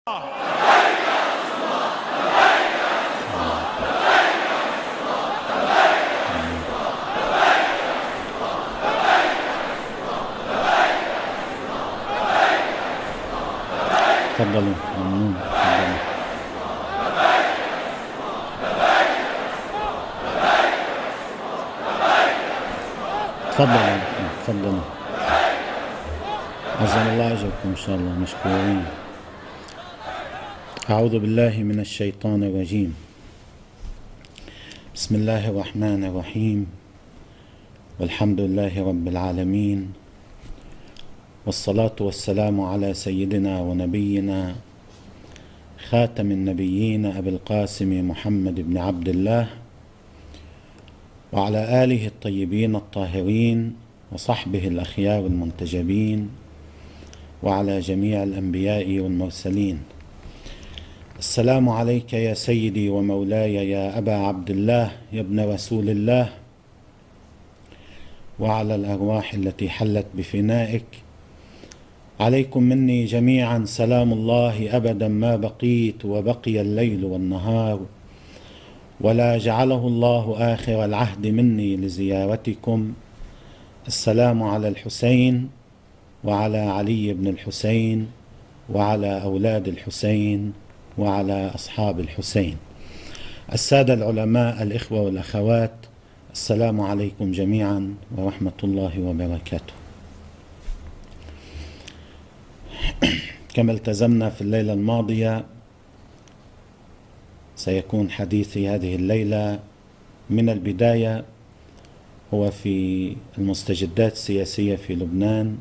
تفضلوا. ممنون. تفضلوا. تفضلوا. عزم الله أجركم إن شاء الله، مشكورين. أعوذ بالله من الشيطان الرجيم. بسم الله الرحمن الرحيم، والحمد لله رب العالمين، والصلاة والسلام على سيدنا ونبينا خاتم النبيين أبي القاسم محمد بن عبد الله، وعلى آله الطيبين الطاهرين، وصحبه الأخيار المنتجبين، وعلى جميع الأنبياء والمرسلين. السلام عليك يا سيدي ومولاي يا أبا عبد الله يا ابن رسول الله، وعلى الأرواح التي حلت بفنائك. عليكم مني جميعا سلام الله أبدا ما بقيت وبقي الليل والنهار، ولا جعله الله آخر العهد مني لزيارتكم. السلام على الحسين وعلى علي بن الحسين وعلى أولاد الحسين وعلى أصحاب الحسين. السادة العلماء، الإخوة والأخوات، السلام عليكم جميعا ورحمة الله وبركاته. كما التزمنا في الليلة الماضية، سيكون حديثي هذه الليلة من البداية هو في المستجدات السياسية في لبنان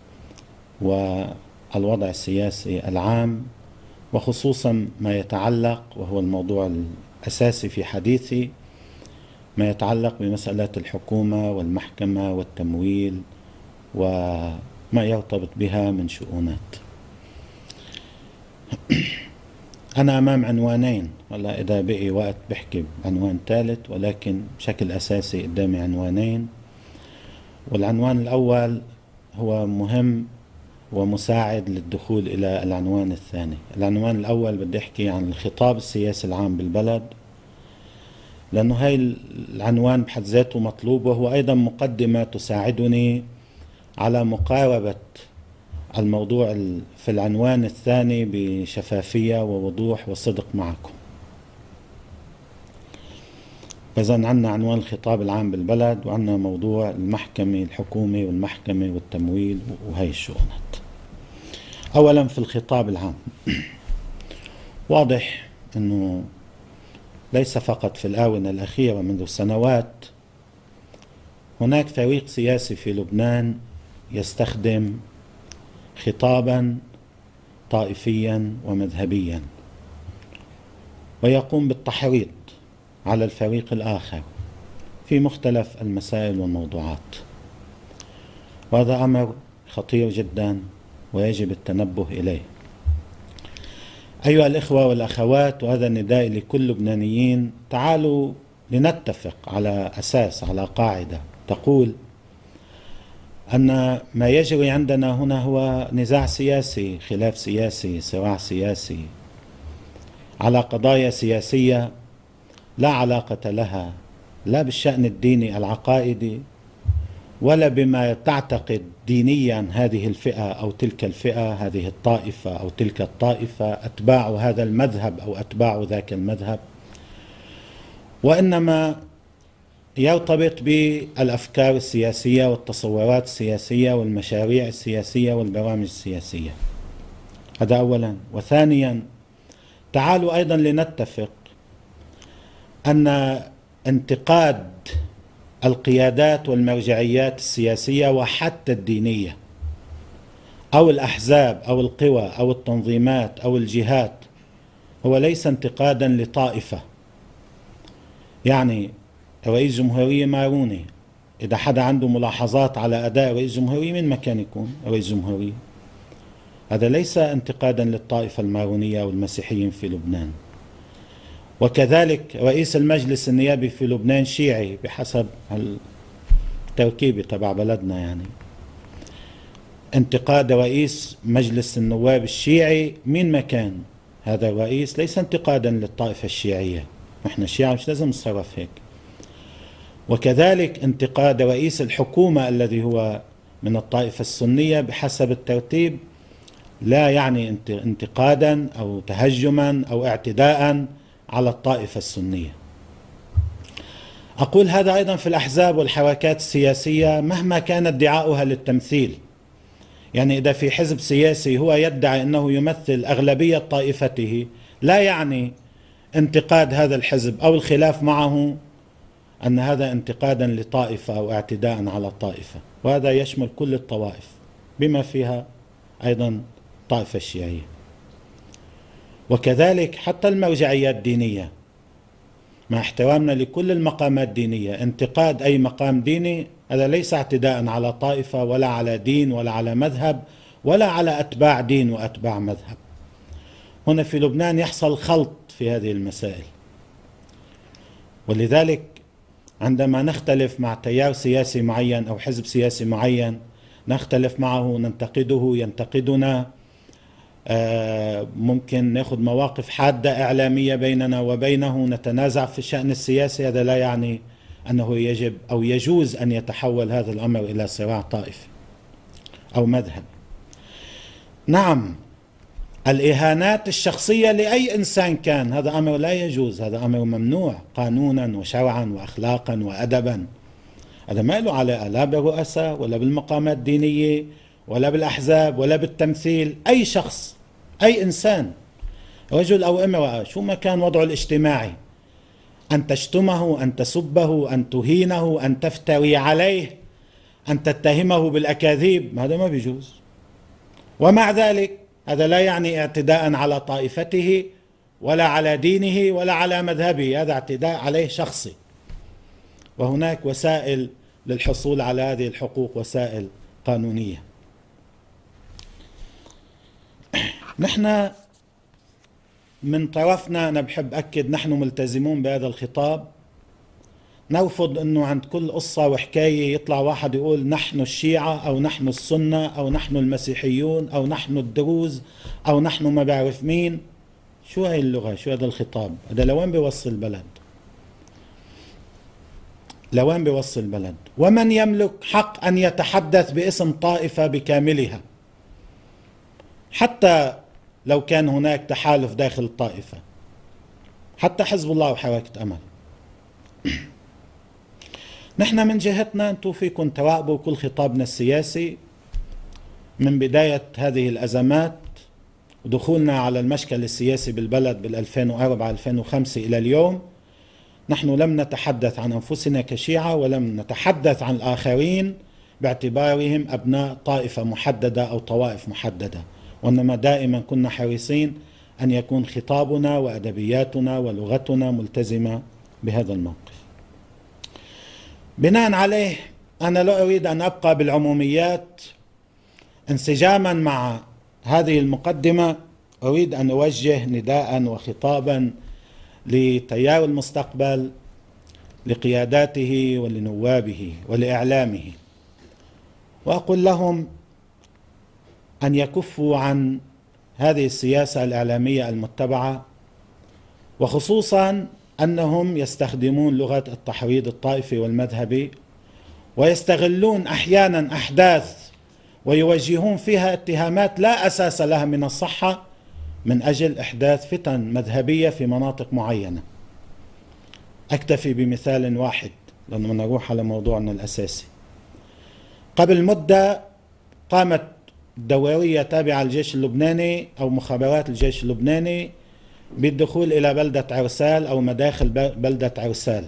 والوضع السياسي العام، وخصوصا ما يتعلق، وهو الموضوع الأساسي في حديثي، ما يتعلق بمسألة الحكومة والمحكمة والتمويل وما يرتبط بها من شؤونات. أنا أمام عنوانين، والله إذا بقي وقت بحكي بعنوان ثالث، ولكن بشكل أساسي قدامي عنوانين. والعنوان الأول هو مهم ومساعد للدخول إلى العنوان الثاني. العنوان الأول بدي أحكي عن الخطاب السياسي العام بالبلد، لأنه هاي العنوان بحد ذاته مطلوب، وهو أيضا مقدمة تساعدني على مقاربة الموضوع في العنوان الثاني بشفافية ووضوح وصدق معكم. إذن عندنا عنوان الخطاب العام بالبلد، وعندنا موضوع المحكمة، الحكومة والمحكمة والتمويل وهي الشؤونات. أولا في الخطاب العام، واضح أنه ليس فقط في الآونة الأخيرة منذ سنوات هناك فريق سياسي في لبنان يستخدم خطابا طائفيا ومذهبيا، ويقوم بالتحريض على الفريق الآخر في مختلف المسائل والموضوعات، وهذا أمر خطير جدا ويجب التنبه إليه. أيها الإخوة والأخوات، وهذا النداء لكل لبنانيين، تعالوا لنتفق على أساس، على قاعدة تقول أن ما يجري عندنا هنا هو نزاع سياسي، خلاف سياسي، صراع سياسي على قضايا سياسية لا علاقة لها لا بالشأن الديني العقائدي، ولا بما تعتقد دينيا هذه الفئة أو تلك الفئة، هذه الطائفة أو تلك الطائفة، أتباع هذا المذهب أو أتباع ذاك المذهب، وإنما يرتبط بالأفكار السياسية والتصورات السياسية والمشاريع السياسية والبرامج السياسية. هذا أولا. وثانيا، تعالوا أيضا لنتفق أن انتقاد القيادات والمرجعيات السياسية وحتى الدينية أو الأحزاب أو القوى أو التنظيمات أو الجهات هو ليس انتقادا لطائفة. يعني رئيس جمهورية ماروني، إذا حدا عنده ملاحظات على أداء رئيس جمهورية من ما كان يكون رئيس جمهورية، هذا ليس انتقادا للطائفة المارونية أو المسيحيين في لبنان. وكذلك رئيس المجلس النيابي في لبنان شيعي بحسب التركيبة تبع بلدنا، يعني انتقاد رئيس مجلس النواب الشيعي من مكان هذا الرئيس ليس انتقادا للطائفة الشيعية، نحن الشيعة مش لازم نتصرف هيك. وكذلك انتقاد رئيس الحكومة الذي هو من الطائفة السنية بحسب الترتيب لا يعني انتقادا أو تهجما أو اعتداء على الطائفة السنية. أقول هذا أيضا في الأحزاب والحركات السياسية مهما كان ادعاؤها للتمثيل. يعني إذا في حزب سياسي هو يدعي أنه يمثل أغلبية طائفته، لا يعني انتقاد هذا الحزب أو الخلاف معه أن هذا انتقادا لطائفة أو اعتداء على الطائفة، وهذا يشمل كل الطوائف بما فيها أيضا الطائفة الشيعية. وكذلك حتى المرجعيات الدينية، مع احترامنا لكل المقامات الدينية، انتقاد أي مقام ديني هذا ليس اعتداء على طائفة ولا على دين ولا على مذهب ولا على أتباع دين وأتباع مذهب. هنا في لبنان يحصل خلط في هذه المسائل، ولذلك عندما نختلف مع تيار سياسي معين أو حزب سياسي معين، نختلف معه، ننتقده، ينتقدنا، ممكن ناخذ مواقف حادة إعلامية بيننا وبينه، نتنازع في الشأن السياسي، هذا لا يعني أنه يجب أو يجوز أن يتحول هذا الأمر إلى صراع طائفي أو مذهب. نعم، الإهانات الشخصية لأي إنسان كان هذا أمر لا يجوز، هذا أمر ممنوع قانونا وشرعا وأخلاقا وأدبا. هذا ما له علاقة لا بالرؤساء ولا بالمقامات الدينية ولا بالأحزاب ولا بالتمثيل. أي شخص، أي إنسان، رجل أو امرأة، شو ما كان وضعه الاجتماعي، أن تشتمه، أن تسبه، أن تهينه، أن تفتري عليه، أن تتهمه بالأكاذيب، هذا ما بيجوز. ومع ذلك هذا لا يعني اعتداء على طائفته ولا على دينه ولا على مذهبه، هذا اعتداء عليه شخصي. وهناك وسائل للحصول على هذه الحقوق، وسائل قانونية. نحن من طرفنا أنا بحب أكد نحن ملتزمون بهذا الخطاب، نرفض أنه عند كل قصة وحكاية يطلع واحد يقول نحن الشيعة أو نحن السنة أو نحن المسيحيون أو نحن الدروز أو نحن ما بعرف مين. شو هاي اللغة؟ شو هذا الخطاب؟ هذا لوين بيوصل البلد؟ لوين بيوصل البلد؟ ومن يملك حق أن يتحدث باسم طائفة بكاملها، حتى لو كان هناك تحالف داخل الطائفة، حتى حزب الله وحركة أمل. نحن من جهتنا أنتم فيكم تراقبوا كل خطابنا السياسي من بداية هذه الأزمات ودخولنا على المشكل السياسي بالبلد بال2004-2005 إلى اليوم. نحن لم نتحدث عن أنفسنا كشيعة ولم نتحدث عن الآخرين باعتبارهم أبناء طائفة محددة أو طوائف محددة، وإنما دائما كنا حريصين أن يكون خطابنا وأدبياتنا ولغتنا ملتزمة بهذا الموقف. بناء عليه أنا لا أريد أن أبقى بالعموميات. انسجاما مع هذه المقدمة أريد أن أوجه نداء وخطابا لتيار المستقبل، لقياداته ولنوابه ولإعلامه، وأقول لهم أن يكفوا عن هذه السياسة الإعلامية المتبعة، وخصوصا أنهم يستخدمون لغة التحريض الطائفي والمذهبي، ويستغلون أحيانا أحداث ويوجهون فيها اتهامات لا أساس لها من الصحة من أجل إحداث فتن مذهبية في مناطق معينة. أكتفي بمثال واحد لأنه نروح على موضوعنا الأساسي. قبل مدة قامت دورية تابعة للجيش اللبناني أو مخابرات الجيش اللبناني بالدخول إلى بلدة عرسال أو مداخل بلدة عرسال،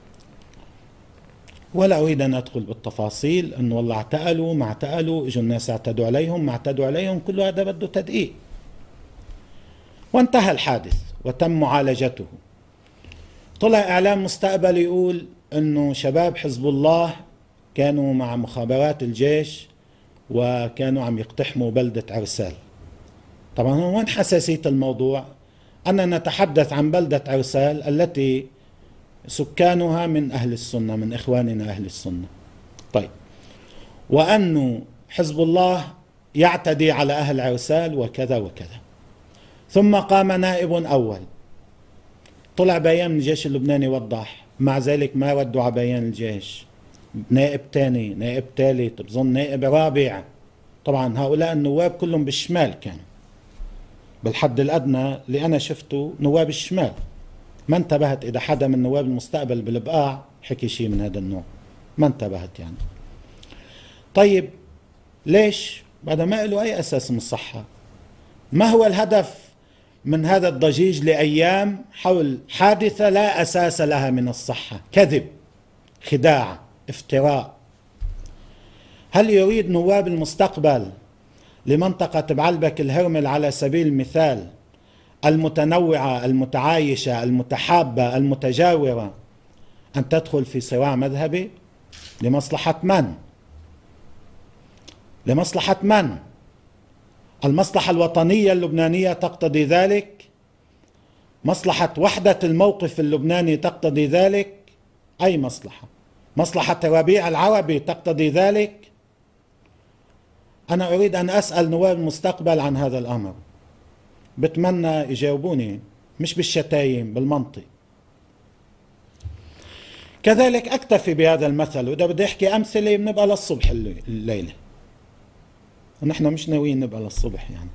ولا أريد أن أدخل بالتفاصيل أنه والله اعتقلوا ما اعتقلوا، إجوا الناس اعتدوا عليهم ما اعتدوا عليهم، كل هذا بده تدقيق. وانتهى الحادث وتم معالجته. طلع إعلام مستقبل يقول أنه شباب حزب الله كانوا مع مخابرات الجيش وكانوا عم يقتحموا بلدة عرسال. طبعا وين حساسية الموضوع؟ أننا نتحدث عن بلدة عرسال التي سكانها من أهل السنة، من إخواننا أهل السنة. طيب، وأنه حزب الله يعتدي على أهل عرسال وكذا وكذا. ثم قام نائب أول، طلع بيان من الجيش اللبناني وضح، مع ذلك ما ردوا على بيان الجيش. نائب ثاني، نائب ثالث، بظن نائب رابع. طبعا هؤلاء النواب كلهم بالشمال كانوا، بالحد الأدنى اللي أنا شفته نواب الشمال. ما انتبهت إذا حدا من نواب المستقبل بالبقاع حكي شيء من هذا النوع، ما انتبهت يعني. طيب ليش؟ بعد ما له أي أساس من الصحة. ما هو الهدف من هذا الضجيج لأيام حول حادثة لا أساس لها من الصحة؟ كذب، خداع، افتراء. هل يريد نواب المستقبل لمنطقة بعلبك الهرمل على سبيل المثال المتنوعة المتعايشة المتحابة المتجاورة أن تدخل في صراع مذهبي؟ لمصلحة من؟ لمصلحة من؟ المصلحة الوطنية اللبنانية تقتضي ذلك؟ مصلحة وحدة الموقف اللبناني تقتضي ذلك؟ أي مصلحة؟ مصلحة الربيع العربي تقتضي ذلك؟ أنا أريد أن أسأل نواب المستقبل عن هذا الأمر، بتمنى يجاوبوني، مش بالشتايم، بالمنطق. كذلك أكتفي بهذا المثل، وإذا بدي أحكي أمثلة بنبقى للصبح الليلة، ونحن مش ناويين نبقى للصبح يعني.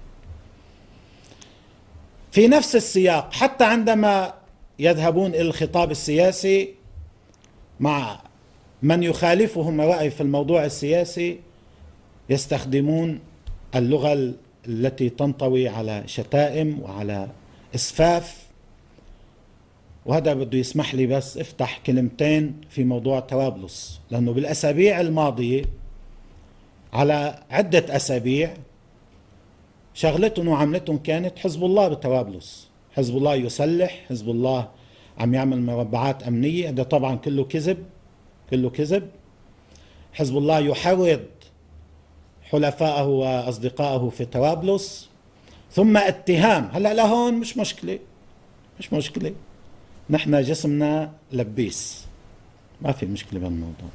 في نفس السياق، حتى عندما يذهبون إلى الخطاب السياسي مع من يخالفهم رأي في الموضوع السياسي، يستخدمون اللغة التي تنطوي على شتائم وعلى إسفاف. وهذا بده يسمح لي بس افتح كلمتين في موضوع طرابلس، لأنه بالأسابيع الماضية على عدة أسابيع شغلتهم وعملتهم كانت حزب الله بطرابلس. حزب الله يسلح، حزب الله عم يعمل مربعات أمنية، هذا طبعا كله كذب، كله كذب. حزب الله يحرض حلفائه وأصدقائه في طرابلس، ثم اتهام. هلأ لهون مش مشكلة، مش مشكلة، نحن جسمنا لبيس، ما في مشكلة بالموضوع،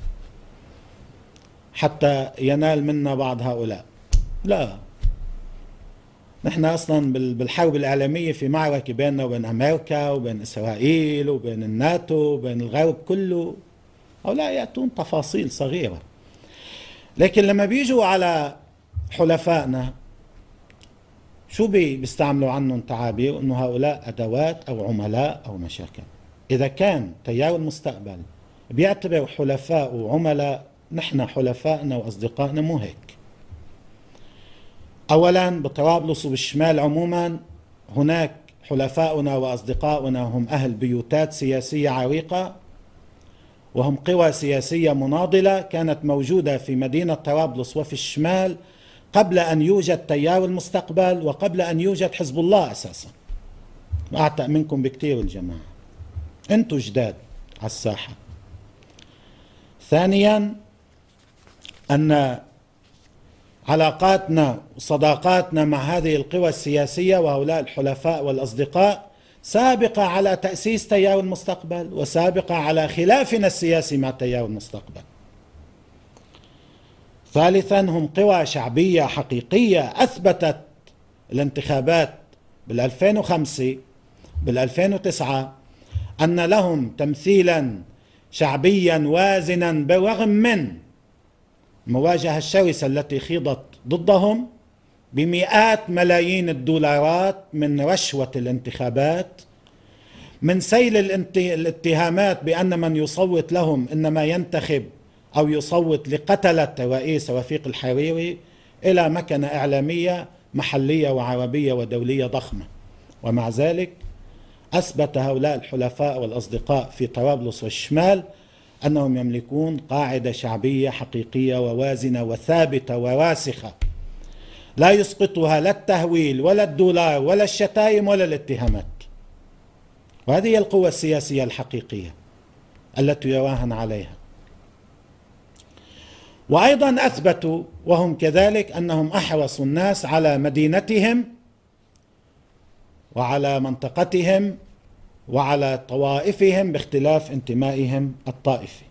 حتى ينال منا بعض هؤلاء. لا، نحن أصلا بالحرب الإعلامية في معركة بيننا وبين أمريكا وبين إسرائيل وبين الناتو وبين الغرب كله. هؤلاء يأتون تفاصيل صغيرة، لكن لما بيجوا على حلفائنا شو بيستعملوا عنهم تعابير؟ انه هؤلاء ادوات او عملاء او مشاكل. اذا كان تيار المستقبل بيعتبر حلفاء وعملاء، نحن حلفائنا واصدقائنا مو هيك. اولا بطرابلس وبالشمال عموما هناك حلفاؤنا واصدقاؤنا هم اهل بيوتات سياسية عريقة، وهم قوى سياسية مناضلة كانت موجودة في مدينة طرابلس وفي الشمال قبل أن يوجد تيار المستقبل وقبل أن يوجد حزب الله أساسا. أعتق منكم بكثير الجماعة، أنتم جداد على الساحة. ثانيا أن علاقاتنا وصداقاتنا مع هذه القوى السياسية وهؤلاء الحلفاء والأصدقاء سابقة على تأسيس تيار المستقبل، وسابقة على خلافنا السياسي مع تيار المستقبل. ثالثا هم قوى شعبية حقيقية أثبتت الانتخابات بال2005 بال2009 أن لهم تمثيلا شعبيا وازنا، بالرغم من المواجهة الشرسة التي خيضت ضدهم بمئات ملايين الدولارات من رشوة الانتخابات، من سيل الاتهامات بأن من يصوت لهم إنما ينتخب أو يصوت لقتلة الرئيس رفيق الحريري، إلى مكنة إعلامية محلية وعربية ودولية ضخمة. ومع ذلك أثبت هؤلاء الحلفاء والأصدقاء في طرابلس والشمال أنهم يملكون قاعدة شعبية حقيقية ووازنة وثابتة وراسخة لا يسقطها لا التهويل ولا الدولار ولا الشتائم ولا الاتهامات. وهذه هي القوة السياسية الحقيقية التي يراهن عليها. وأيضا أثبتوا وهم كذلك أنهم أحرصوا الناس على مدينتهم وعلى منطقتهم وعلى طوائفهم باختلاف انتمائهم الطائفي.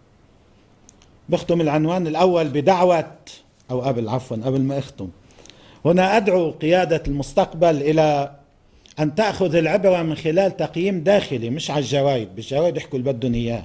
بختم العنوان الأول بدعوة، أو قبل ما أختم، هنا أدعو قيادة المستقبل إلى أن تأخذ العبرة من خلال تقييم داخلي، مش على الجرايد. بالجرايد يحكوا اللي بدهم إياه.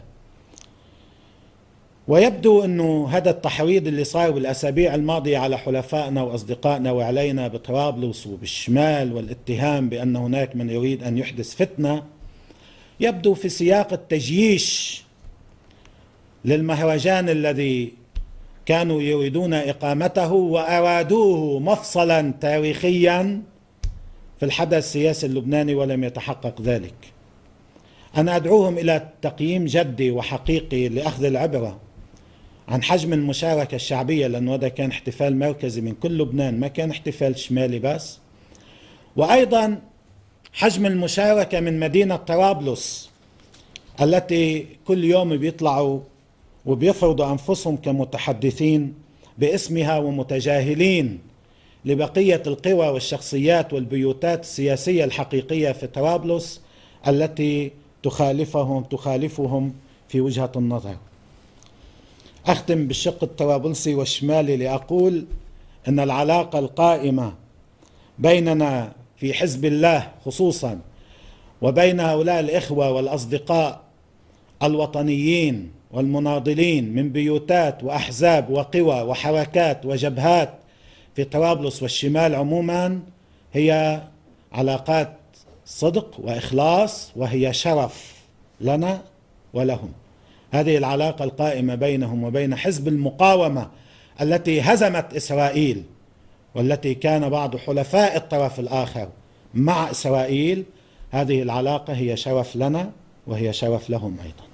ويبدو أنه هذا التحريض اللي صار بالأسابيع الماضية على حلفائنا وأصدقائنا وعلينا بطرابلس وبالشمال، والاتهام بأن هناك من يريد أن يحدث فتنة، يبدو في سياق التجييش للمهرجان الذي كانوا يريدون إقامته وأرادوه مفصلا تاريخيا في الحدث السياسي اللبناني، ولم يتحقق ذلك. أنا أدعوهم إلى تقييم جدي وحقيقي لأخذ العبرة عن حجم المشاركة الشعبية، لأنه هذا كان احتفال مركزي من كل لبنان، ما كان احتفال شمالي بس. وأيضا حجم المشاركة من مدينة طرابلس التي كل يوم بيطلعوا وبيفرضوا أنفسهم كمتحدثين باسمها ومتجاهلين لبقية القوى والشخصيات والبيوتات السياسية الحقيقية في طرابلس التي تخالفهم في وجهة النظر. أختم بالشق الطرابلسي والشمالي لأقول أن العلاقة القائمة بيننا في حزب الله خصوصا وبين هؤلاء الإخوة والأصدقاء الوطنيين والمناضلين من بيوتات وأحزاب وقوى وحركات وجبهات في طرابلس والشمال عموما هي علاقات صدق وإخلاص، وهي شرف لنا ولهم. هذه العلاقة القائمة بينهم وبين حزب المقاومة التي هزمت إسرائيل، والتي كان بعض حلفاء الطرف الآخر مع إسرائيل، هذه العلاقة هي شرف لنا وهي شرف لهم أيضا.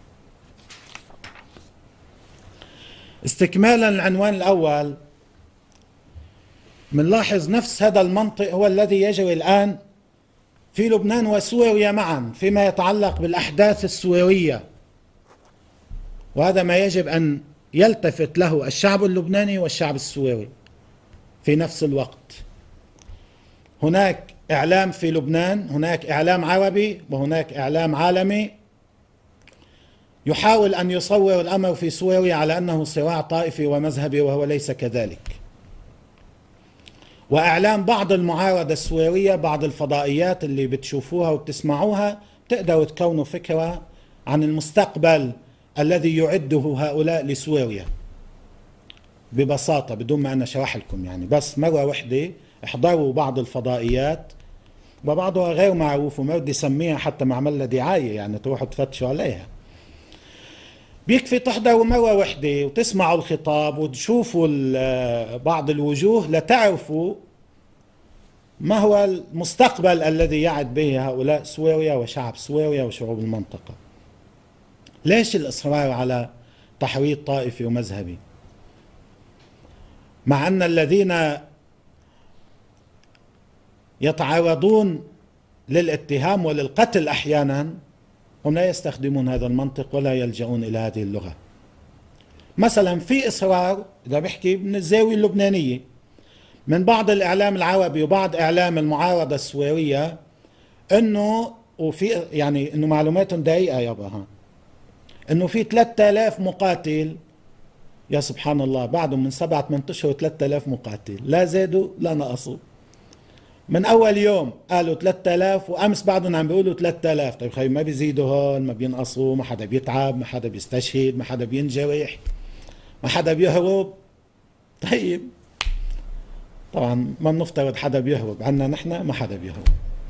استكمالا العنوان الأول، منلاحظ نفس هذا المنطق هو الذي يجري الآن في لبنان وسوريا معا فيما يتعلق بالأحداث السورية، وهذا ما يجب أن يلتفت له الشعب اللبناني والشعب السوري في نفس الوقت. هناك إعلام في لبنان، هناك إعلام عربي وهناك إعلام عالمي يحاول أن يصور الأمر في سوريا على أنه صراع طائفي ومذهبي، وهو ليس كذلك. وإعلام بعض المعارضة السورية، بعض الفضائيات اللي بتشوفوها وبتسمعوها، تقدروا تكونوا فكرة عن المستقبل الذي يعده هؤلاء لسوريا ببساطة، بدون ما أنا أشرح لكم يعني. بس مرة واحدة احضروا بعض الفضائيات، وبعضها غير معروف وما بدي سميها حتى ما عمل لها دعاية، يعني تروحوا تفتشوا عليها. بيكفي تحضروا مرة واحدة وتسمعوا الخطاب وتشوفوا بعض الوجوه لتعرفوا ما هو المستقبل الذي يعد به هؤلاء سوريا وشعب سوريا وشعوب المنطقة. ليش الإصرار على تحريض طائفي ومذهبي، مع أن الذين يتعرضون للاتهام وللقتل أحيانا هم لا يستخدمون هذا المنطق ولا يلجؤون إلى هذه اللغة؟ مثلا في إصرار، إذا بحكي من الزاوية اللبنانية، من بعض الإعلام العربي وبعض إعلام المعارضة السورية إنه وفي يعني إنه معلوماتهم دقيقة يابا، إنه في 3000 مقاتل. يا سبحان الله، بعدهم من 7-8 أشهر 3000 مقاتل، لا زادوا لا نقصوا. من أول يوم قالوا 3000 وأمس بعدهم عم بيقولوا 3000. طيب خي، ما بيزيدوا هون، ما بينقصوا، ما حدا بيتعب، ما حدا بيستشهد، ما حدا بينجرح، ما حدا بيهرب. طيب طبعا ما بنفترض حدا بيهرب، عنا نحن ما حدا بيهرب.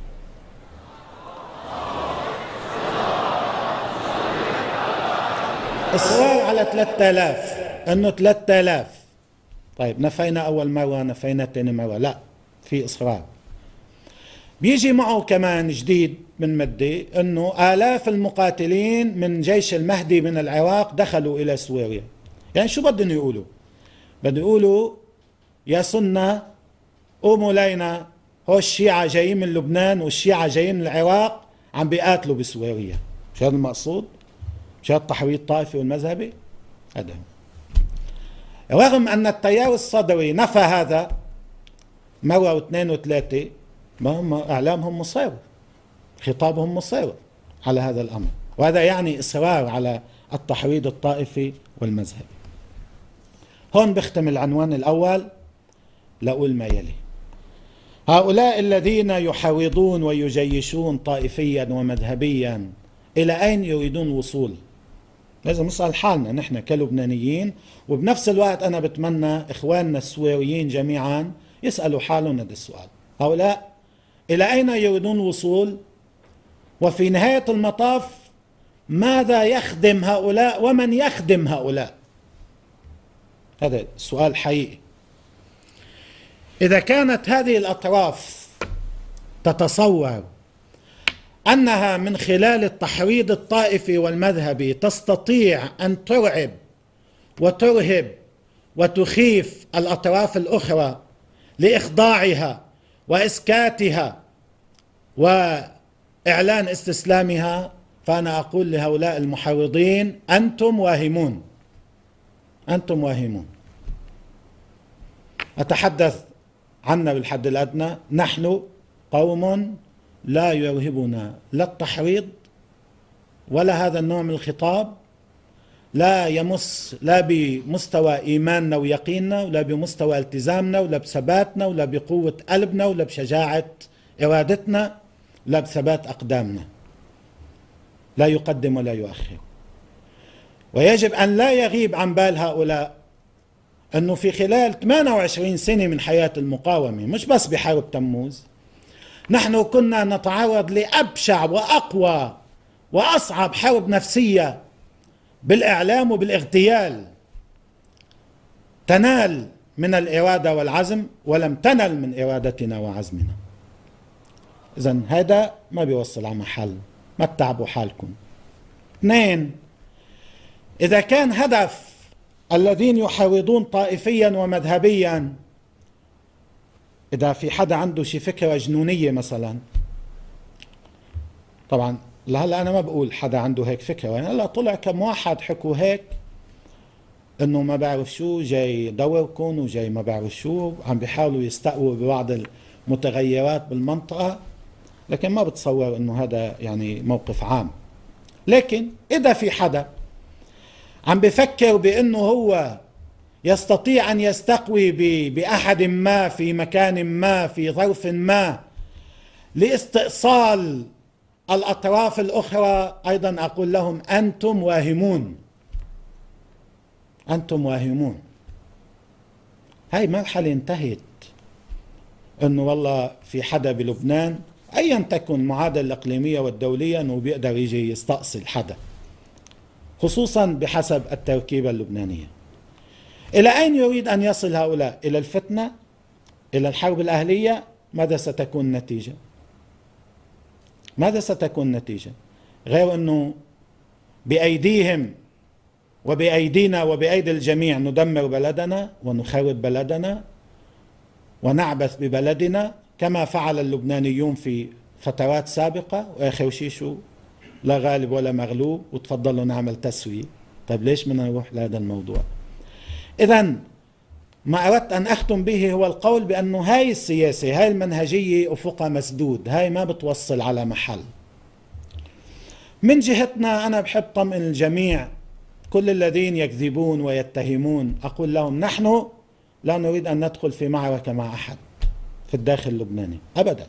إصرار على 3000، إنه 3000. طيب نفينا أول مرة، نفينا ثاني مرة، لا، في إصرار. بيجي معه كمان جديد من مدة إنه آلاف المقاتلين من جيش المهدي من العراق دخلوا إلى سوريا. يعني شو بدهم يقولوا؟ بدهم يقولوا يا سنة قوموا لينا، هو الشيعة جايين من لبنان والشيعة جايين من العراق عم بيقاتلوا بسوريا. مش هذا المقصود؟ مش هذا التحريض الطائفي والمذهبي؟ هذا. رغم أن التيار الصدري نفى هذا مرة واثنين وثلاثة، ما هم إعلامهم مصر، خطابهم مصر على هذا الأمر، وهذا يعني إصرار على التحريض الطائفي والمذهبي. هون بختم العنوان الأول لأقول ما يلي. هؤلاء الذين يحاوضون ويجيشون طائفيا ومذهبيا إلى أين يريدون الوصول؟ لازم نسأل حالنا نحن كلبنانيين، وبنفس الوقت أنا بتمنى إخواننا السوريين جميعا يسألوا حالهم هذا السؤال. هؤلاء إلى أين يريدون الوصول؟ وفي نهاية المطاف ماذا يخدم هؤلاء ومن يخدم هؤلاء؟ هذا السؤال حقيقي. إذا كانت هذه الأطراف تتصور أنها من خلال التحريض الطائفي والمذهبي تستطيع أن ترعب وترهب وتخيف الأطراف الأخرى لإخضاعها وإسكاتها وإعلان استسلامها، فأنا أقول لهؤلاء المحرضين أنتم واهمون، أنتم واهمون. أتحدث عنا بالحد الأدنى، نحن قوم لا يرهبنا لا التحريض ولا هذا النوع من الخطاب، لا يمس لا بمستوى إيماننا ويقيننا ولا بمستوى التزامنا ولا بثباتنا ولا بقوة قلبنا ولا بشجاعة إرادتنا ولا بثبات أقدامنا، لا يقدم ولا يؤخر. ويجب أن لا يغيب عن بال هؤلاء أنه في خلال 28 سنة من حياة المقاومة، مش بس بحرب تموز، نحن كنا نتعرض لأبشع وأقوى وأصعب حرب نفسية بالإعلام وبالاغتيال، تنال من الإرادة والعزم ولم تنل من إرادتنا وعزمنا. إذن هذا ما بيوصل على محل، ما تتعبوا حالكم. 2، إذا كان هدف الذين يحرضون طائفيا ومذهبيا، إذا في حدا عنده شي فكرة جنونية مثلا، طبعا لهلا أنا ما بقول حدا عنده هيك فكرة، يعني هلا طلع كم واحد حكوا هيك إنه ما بعرف شو جاي يدوركم وجاي ما بعرف شو، عم بيحاولوا يستقووا ببعض المتغيرات بالمنطقة، لكن ما بتصور إنه هذا يعني موقف عام. لكن إذا في حدا عم بفكر بأنه هو يستطيع أن يستقوي بأحد ما في مكان ما في ظرف ما لاستئصال الأطراف الأخرى، أيضا أقول لهم أنتم واهمون، أنتم واهمون. هاي مرحلة انتهت، أنه والله في حدا بلبنان أيا تكن المعادلة الإقليمية والدولية أنه بيقدر يجي يستأصل حدا، خصوصا بحسب التركيبة اللبنانية. إلى أين يريد أن يصل هؤلاء؟ إلى الفتنة؟ إلى الحرب الأهلية؟ ماذا ستكون النتيجة؟ ماذا ستكون النتيجة؟ غير أنه بأيديهم وبأيدينا وبأيدي الجميع ندمر بلدنا ونخرب بلدنا ونعبث ببلدنا كما فعل اللبنانيون في فترات سابقة، وآخر شيء شو؟ لا غالب ولا مغلوب، وتفضلوا نعمل تسوية. طيب ليش بدنا نروح لهذا الموضوع؟ إذن ما أردت أن أختم به هو القول بأنه هاي السياسة، هاي المنهجية أفقها مسدود، هاي ما بتوصل على محل. من جهتنا أنا بحب طمئن الجميع، كل الذين يكذبون ويتهمون أقول لهم نحن لا نريد أن ندخل في معركة مع أحد في الداخل اللبناني أبدا.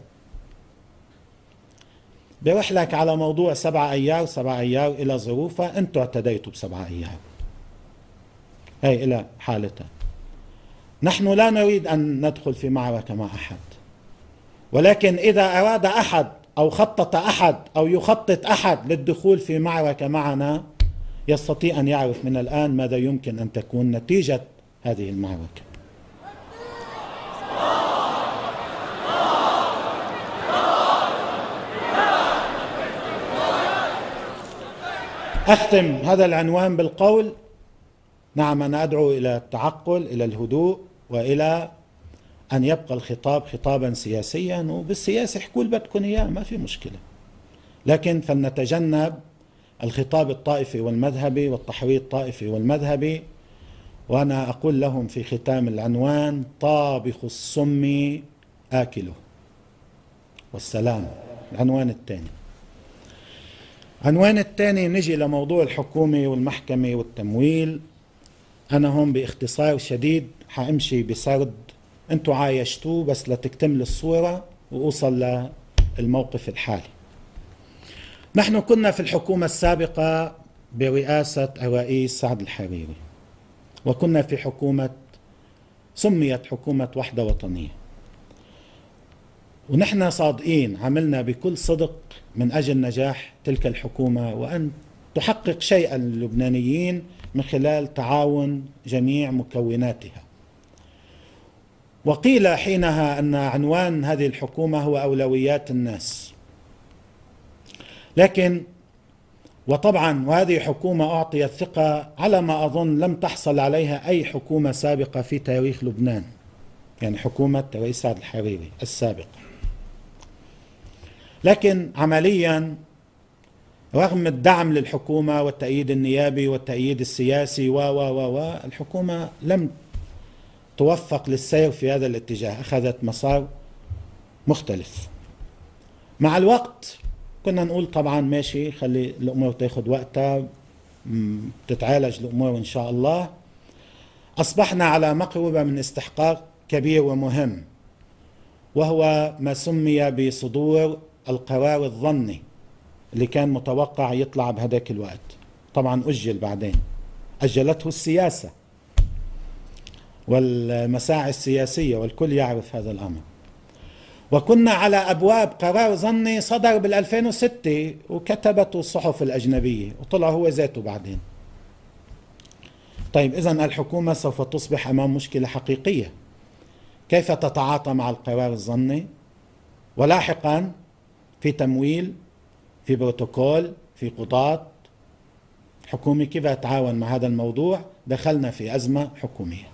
بروح لك على موضوع 7 أيار، 7 أيار إلى ظروفها، أنتوا اعتديتوا ب7 أيار، هي إلى حالتها. نحن لا نريد أن ندخل في معركة مع أحد، ولكن إذا أراد أحد أو خطط أحد أو يخطط أحد للدخول في معركة معنا، يستطيع أن يعرف من الآن ماذا يمكن أن تكون نتيجة هذه المعركة. أختم هذا العنوان بالقول: نعم، أنا أدعو إلى التعقل، إلى الهدوء، وإلى أن يبقى الخطاب خطابا سياسيا، وبالسياسة احكوا اللي بدكم إياه ما في مشكلة، لكن فلنتجنب الخطاب الطائفي والمذهبي والتحريض الطائفي والمذهبي. وأنا أقول لهم في ختام العنوان: طابخ السم آكله. والسلام. العنوان الثاني. عنوان الثاني نجي لموضوع الحكومة والمحكمة والتمويل. أنا هم باختصار شديد حأمشي بسرد أنتوا عايشتوه بس لتكتمل الصورة وأوصل للموقف الحالي. نحن كنا في الحكومة السابقة برئاسة الرئيس سعد الحريري، وكنا في حكومة سميت حكومة وحدة وطنية، ونحن صادقين عملنا بكل صدق من أجل نجاح تلك الحكومة وأن تحقق شيئا للبنانيين من خلال تعاون جميع مكوناتها. وقيل حينها أن عنوان هذه الحكومة هو أولويات الناس، لكن وطبعا وهذه حكومة أعطيت ثقة على ما أظن لم تحصل عليها أي حكومة سابقة في تاريخ لبنان، يعني حكومة الرئيس سعد الحريري السابقة. لكن عمليا رغم الدعم للحكومة والتأييد النيابي والتأييد السياسي الحكومة لم توفق للسير في هذا الاتجاه، أخذت مسار مختلف. مع الوقت كنا نقول طبعا ماشي، خلي الأمور تاخد وقتها، تتعالج الأمور إن شاء الله. أصبحنا على مقربة من استحقاق كبير ومهم، وهو ما سمي بصدور القرار الظني اللي كان متوقع يطلع بهذاك الوقت. طبعا أجل، بعدين أجلته السياسة والمساعي السياسية والكل يعرف هذا الأمر. وكنا على أبواب قرار ظني صدر بال2006 وكتبته الصحف الأجنبية وطلع هو ذاته بعدين. طيب إذن الحكومة سوف تصبح أمام مشكلة حقيقية، كيف تتعاطى مع القرار الظني، ولاحقا في تمويل، في بروتوكول، في قضاة حكومي، كيف تتعاون مع هذا الموضوع؟ دخلنا في أزمة حكومية.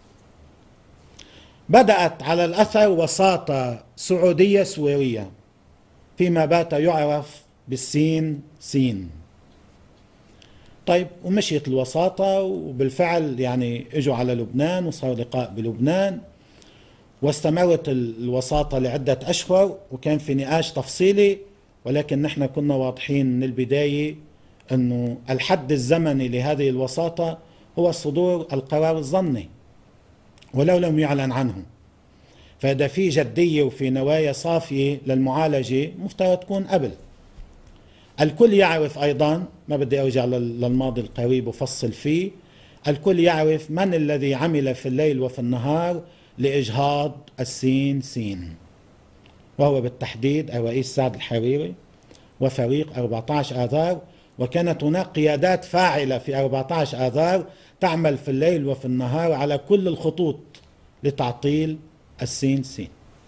بدأت على الأثر وساطة سعودية سويرية فيما بات يعرف بالسين سين. طيب ومشيت الوساطة، وبالفعل يعني اجوا على لبنان وصار لقاء بلبنان، واستمرت الوساطة لعدة أشهر، وكان في نقاش تفصيلي، ولكن نحن كنا واضحين من البداية أنه الحد الزمني لهذه الوساطة هو صدور القرار الظني ولو لم يعلن عنه. فإذا في جدية وفي نوايا صافية للمعالجة مفترض تكون قبل. الكل يعرف أيضا، ما بدي أرجع للماضي القريب وفصل فيه، الكل يعرف من الذي عمل في الليل وفي النهار لإجهاض السين سين، وهو بالتحديد الرئيس سعد الحريري وفريق 14 آذار. وكانت هناك قيادات فاعلة في 14 آذار تعمل في الليل وفي النهار على كل الخطوط لتعطيل السين سين.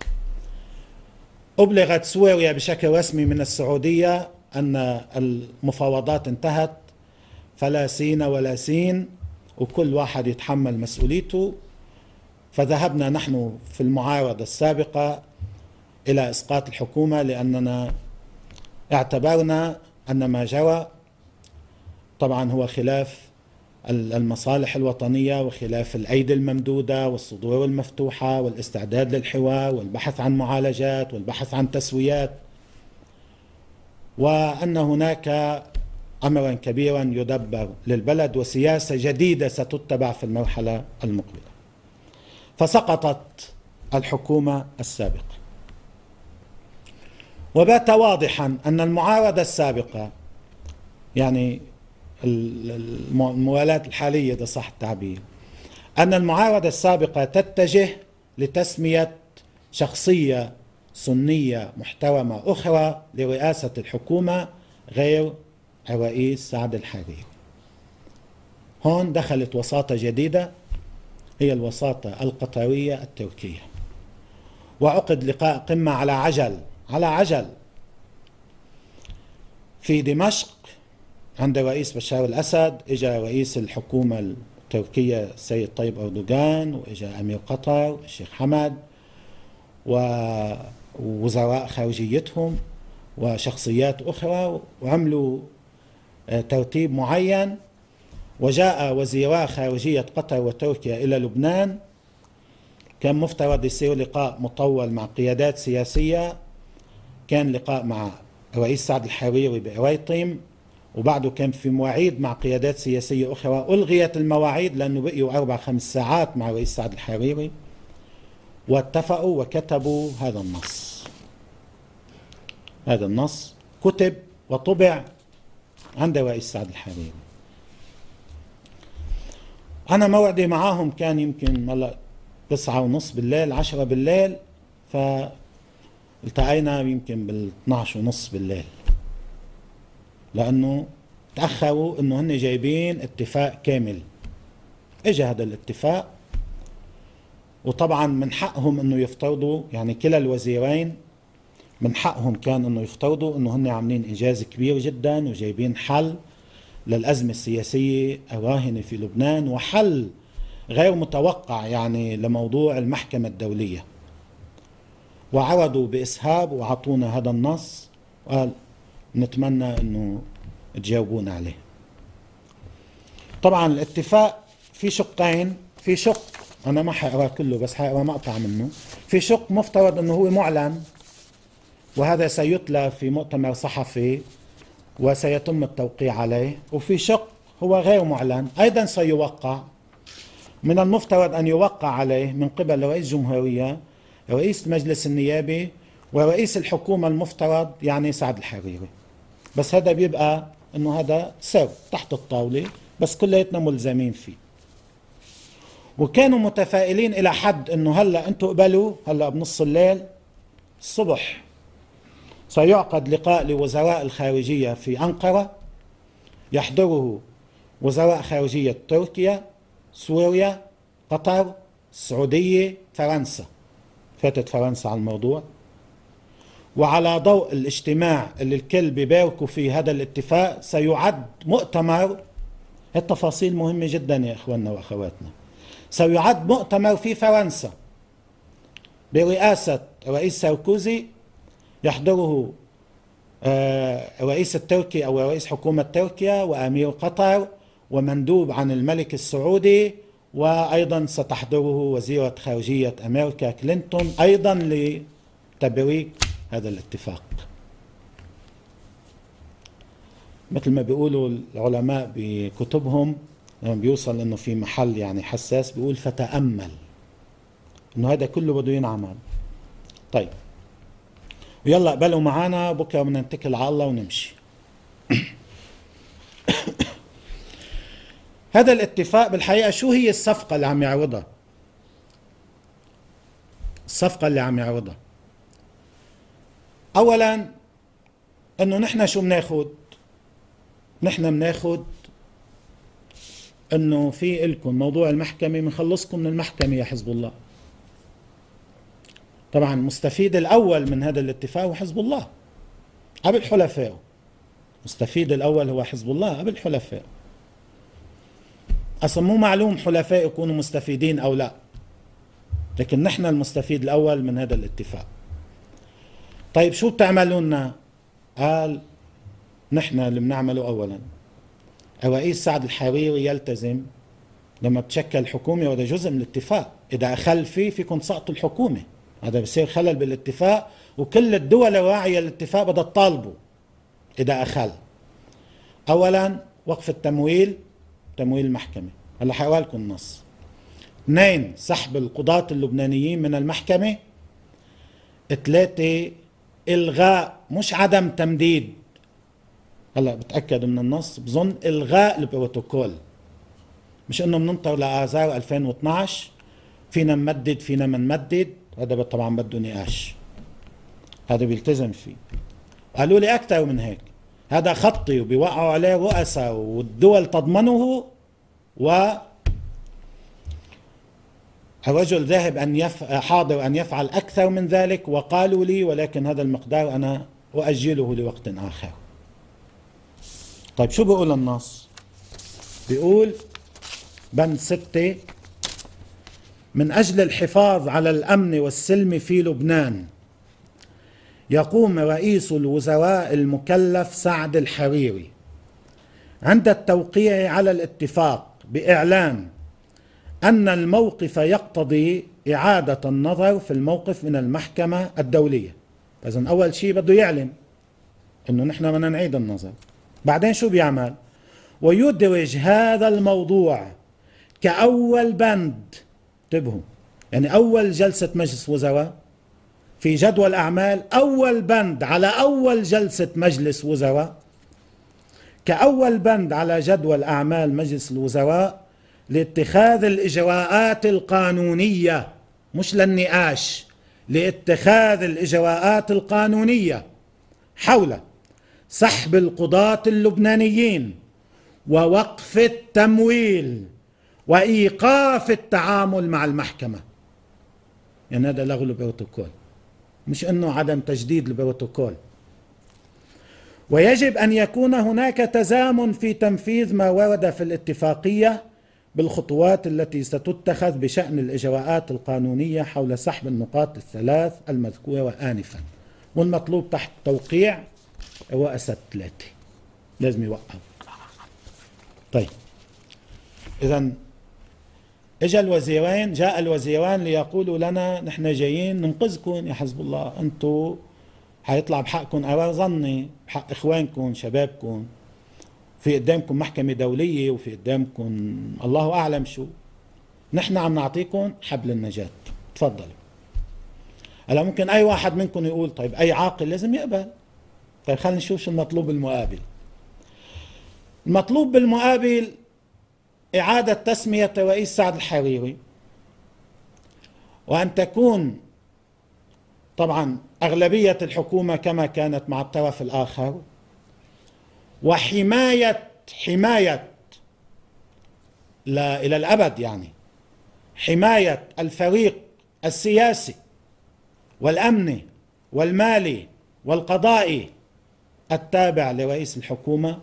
أبلغت سوريا بشكل رسمي من السعودية أن المفاوضات انتهت، فلا سين ولا سين، وكل واحد يتحمل مسؤوليته. فذهبنا نحن في المعارضة السابقة إلى إسقاط الحكومة، لأننا اعتبرنا أن ما جرى طبعا هو خلاف المصالح الوطنية وخلاف الأيدي الممدودة والصدور المفتوحة والاستعداد للحوار والبحث عن معالجات والبحث عن تسويات، وأن هناك أمرا كبيرا يدبر للبلد وسياسة جديدة ستتبع في المرحلة المقبلة. فسقطت الحكومة السابقة، وبات واضحا أن المعارضة السابقة، يعني الموالاة الحالية إذا صح التعبير، أن المعارضة السابقة تتجه لتسمية شخصية سنية محترمة أخرى لرئاسة الحكومة غير الرئيس سعد الحريري. هون دخلت وساطة جديدة، هي الوساطة القطرية التركية، وعقد لقاء قمة على عجل في دمشق عند الرئيس بشار الأسد. إجا رئيس الحكومة التركية السيد طيب أردوغان، وإجا أمير قطر الشيخ حمد، ووزراء خارجيتهم وشخصيات أخرى، وعملوا ترتيب معين. وجاء وزيرا خارجية قطر وتركيا إلى لبنان، كان مفترض يصير لقاء مطول مع قيادات سياسية، كان لقاء مع الرئيس سعد الحريري بأريطيم، وبعده كان في مواعيد مع قيادات سياسية أخرى. ألغيت المواعيد لأنه بقيوا 4-5 ساعات مع الرئيس سعد الحريري، واتفقوا وكتبوا هذا النص. هذا النص كتب وطبع عند رئيس سعد الحريري. أنا موعدي معاهم كان يمكن هلا 9:30 بالليل 10 بالليل، فالتقينا يمكن 12:30 بالليل، لأنه تأخروا إنه هن جايبين اتفاق كامل. إجا هذا الاتفاق، وطبعا من حقهم إنه يفترضوا، يعني كلا الوزيرين من حقهم كان إنه يفترضوا إنه هن عاملين إنجاز كبير جدا وجايبين حل للأزمة السياسية الراهنة في لبنان، وحل غير متوقع يعني لموضوع المحكمة الدولية. وعرضوا بإسهاب وعطونا هذا النص وقال نتمنى إنه تجاوبونا عليه. طبعا الاتفاق في شقين، في شق أنا ما حقرأ كله بس حقرأ مقطع منه. في شق مفترض إنه هو معلن، وهذا سيتلى في مؤتمر صحفي وسيتم التوقيع عليه. وفي شق هو غير معلن أيضا سيوقع، من المفترض أن يوقع عليه من قبل رئيس جمهورية، رئيس مجلس النيابي، ورئيس الحكومة المفترض يعني سعد الحريري. بس هذا بيبقى إنه هذا سر تحت الطاولة، بس كلياتنا ملزمين فيه. وكانوا متفائلين إلى حد إنه هلا أنتوا قبلوا، هلا بنص الليل الصبح سيعقد لقاء لوزراء الخارجية في أنقرة، يحضره وزراء خارجية تركيا، سوريا، قطر، السعودية، فرنسا. فاتت فرنسا على الموضوع. وعلى ضوء الاجتماع اللي الكل بيباركوا فيه هذا الاتفاق سيعد مؤتمر. التفاصيل مهمة جدا يا إخواننا وأخواتنا. سيعد مؤتمر في فرنسا برئاسة رئيس ساركوزي، يحضره رئيس التركي أو رئيس حكومة تركيا وأمير قطر ومندوب عن الملك السعودي، وأيضا ستحضره وزيرة خارجية أمريكا كلينتون أيضا لتبريك هذا الاتفاق. مثل ما بيقولوا العلماء بكتبهم لما بيوصل انه في محل يعني حساس بيقول فتأمل انه هذا كله بده ينعمل. طيب ويلا قبلوا معانا، بكره بدنا نتكل على الله ونمشي. هذا الاتفاق بالحقيقة شو هي الصفقة اللي عم يعرضها؟ الصفقة اللي عم يعرضها اولا انه نحن شو بناخد؟ نحن بناخد انه في إلكم موضوع المحكمة، بنخلصكم من المحكمة يا حزب الله. طبعا المستفيد الاول من هذا الاتفاق هو حزب الله قبل حلفائه. المستفيد الاول هو حزب الله قبل حلفائه. اصلا مو معلوم حلفاء يكونوا مستفيدين او لا، لكن نحن المستفيد الاول من هذا الاتفاق. طيب شو بتعملوا لنا؟ قال نحن اللي بنعمله اولا الرئيس سعد الحريري يلتزم لما بتشكل حكومة، وهذا جزء من الاتفاق، إذا أخل فيكم تسقطوا الحكومة، هذا بصير خلل بالاتفاق، وكل الدول الراعية للاتفاق بدها تطالبه إذا أخل. أولا وقف التمويل، تمويل المحكمة، هلا حقرأ لكم النص. 2 سحب القضاة اللبنانيين من المحكمة. 3 إلغاء مش عدم تمديد، هلا بتأكد من النص بظن إلغاء البروتوكول، مش انه بننطر لآذار 2012 فينا نمدد فينا ما نمدد، هذا طبعا بده نقاش، هذا بيلتزم فيه. قالوا لي أكثر من هيك، هذا خطي وبيوقعوا عليه رؤساء والدول تضمنه، الرجل ذاهب حاضر أن يفعل أكثر من ذلك، وقالوا لي ولكن هذا المقدار أنا أؤجله لوقت آخر. طيب شو بيقول النص؟ بيقول بند 6: من أجل الحفاظ على الأمن والسلم في لبنان يقوم رئيس الوزراء المكلف سعد الحريري عند التوقيع على الاتفاق بإعلان أن الموقف يقتضي إعادة النظر في الموقف من المحكمة الدولية. إذن أول شيء بده يعلن إنه نحن بدنا نعيد النظر. بعدين شو بيعمل؟ ويدرج هذا الموضوع كأول بند، انتبهوا، يعني أول جلسة مجلس وزراء في جدول الأعمال أول بند على أول جلسة مجلس وزراء، كأول بند على جدول أعمال مجلس الوزراء لاتخاذ الإجراءات القانونية، مش للنقاش، لاتخاذ الإجراءات القانونية حول سحب القضاة اللبنانيين ووقف التمويل وإيقاف التعامل مع المحكمة. يعني هذا لغو البروتوكول، مش أنه عدم تجديد البروتوكول. ويجب أن يكون هناك تزامن في تنفيذ ما ورد في الاتفاقية بالخطوات التي ستتخذ بشأن الإجراءات القانونية حول سحب النقاط الثلاث المذكورة آنفا. والمطلوب تحت توقيع رؤساء 3 لازم يوقف. طيب إذن جاء الوزيران ليقولوا لنا نحن جايين ننقذكم يا حزب الله، أنتم حيطلع بحقكم قرار ظني، بحق إخوانكم شبابكم، في قدامكم محكمة دولية وفي قدامكم الله أعلم شو، نحن عم نعطيكم حبل النجاة، تفضلوا. هلا ممكن أي واحد منكم يقول طيب أي عاقل لازم يقبل. طيب خلينا نشوف شو المطلوب بالمقابل. المطلوب بالمقابل إعادة تسمية رئيس سعد الحريري، وأن تكون طبعا أغلبية الحكومة كما كانت مع الطرف الآخر، وحماية إلى الأبد، يعني حماية الفريق السياسي والأمني والمالي والقضائي التابع لرئيس الحكومة،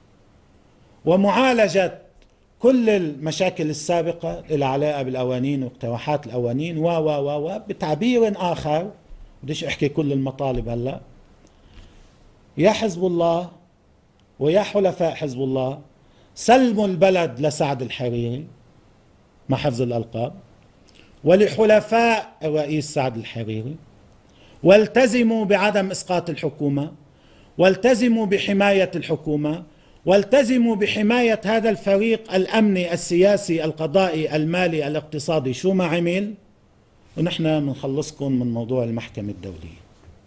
ومعالجة كل المشاكل السابقة العلاقة بالقوانين واقتراحات القوانين بتعبير آخر، بديش أحكي كل المطالب هلأ. يا حزب الله ويا حلفاء حزب الله سلموا البلد لسعد الحريري مع حفظ الألقاب ولحلفاء الرئيس سعد الحريري، والتزموا بعدم إسقاط الحكومة، والتزموا بحماية الحكومة، والتزموا بحماية هذا الفريق الأمني السياسي القضائي المالي الاقتصادي شو ما عمل، ونحن منخلصكم من موضوع المحكمة الدولية.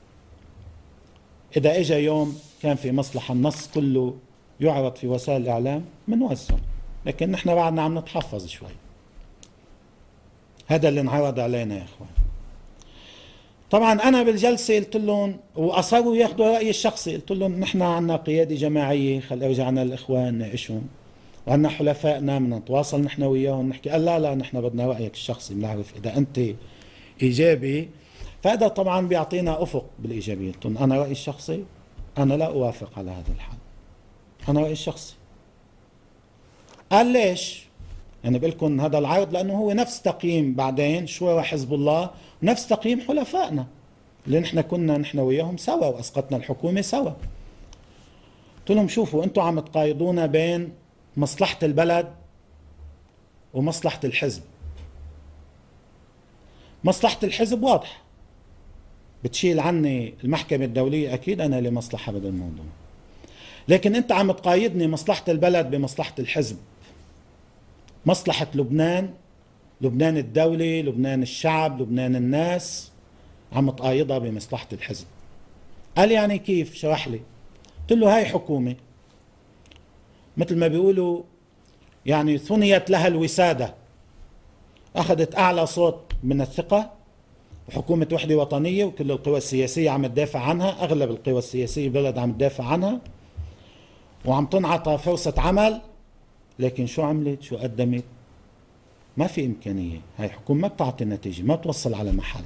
إذا إجا يوم كان في مصلحة النص كله يعرض في وسائل الإعلام منوزع، لكن نحن بعدنا عم نتحفظ شوي. هذا اللي انعرض علينا يا إخوان. طبعا أنا بالجلسة قلت لهم، وأصروا ياخذوا رأيي الشخصي، قلت لهم نحن عنا قيادة جماعية، خل رجعنا الإخوان ناقشهم، وعنا حلفائنا بدنا نتواصل نحن وياهم نحكي. قال لا نحن بدنا رأيك الشخصي، بنعرف إذا أنت إيجابي. فهذا طبعا بيعطينا أفق بالإيجابية. قلت لهم أنا رأيي الشخصي أنا لا أوافق على هذا الحل، أنا رأيي الشخصي. قال ليش؟ يعني بقول لكم هذا العرض لأنه هو نفس تقييم بعدين شورى حزب الله ونفس تقييم حلفائنا اللي نحن كنا نحن وياهم سوا وأسقطنا الحكومة سوا. قلت لهم شوفوا أنتم عم تقايضونا بين مصلحة البلد ومصلحة الحزب. مصلحة الحزب واضح، بتشيل عني المحكمة الدولية، أكيد أنا لي مصلحة بهذا الموضوع. لكن أنت عم تقايضني مصلحة البلد بمصلحة الحزب، مصلحة لبنان، لبنان الدولي، لبنان الشعب، لبنان الناس، عم تقايضها بمصلحة الحزب. قال يعني كيف؟ شرح لي. قلت له هاي حكومة مثل ما بيقولوا يعني ثنيت لها الوسادة، أخذت أعلى صوت من الثقة، وحكومة وحدة وطنية وكل القوى السياسية عم تدافع عنها، أغلب القوى السياسية بالبلد عم تدافع عنها، وعم تنعطى فرصة عمل. لكن شو عملت؟ شو قدمت؟ ما في إمكانية. هاي حكومة ما بتعطي نتيجة، ما توصل على محل.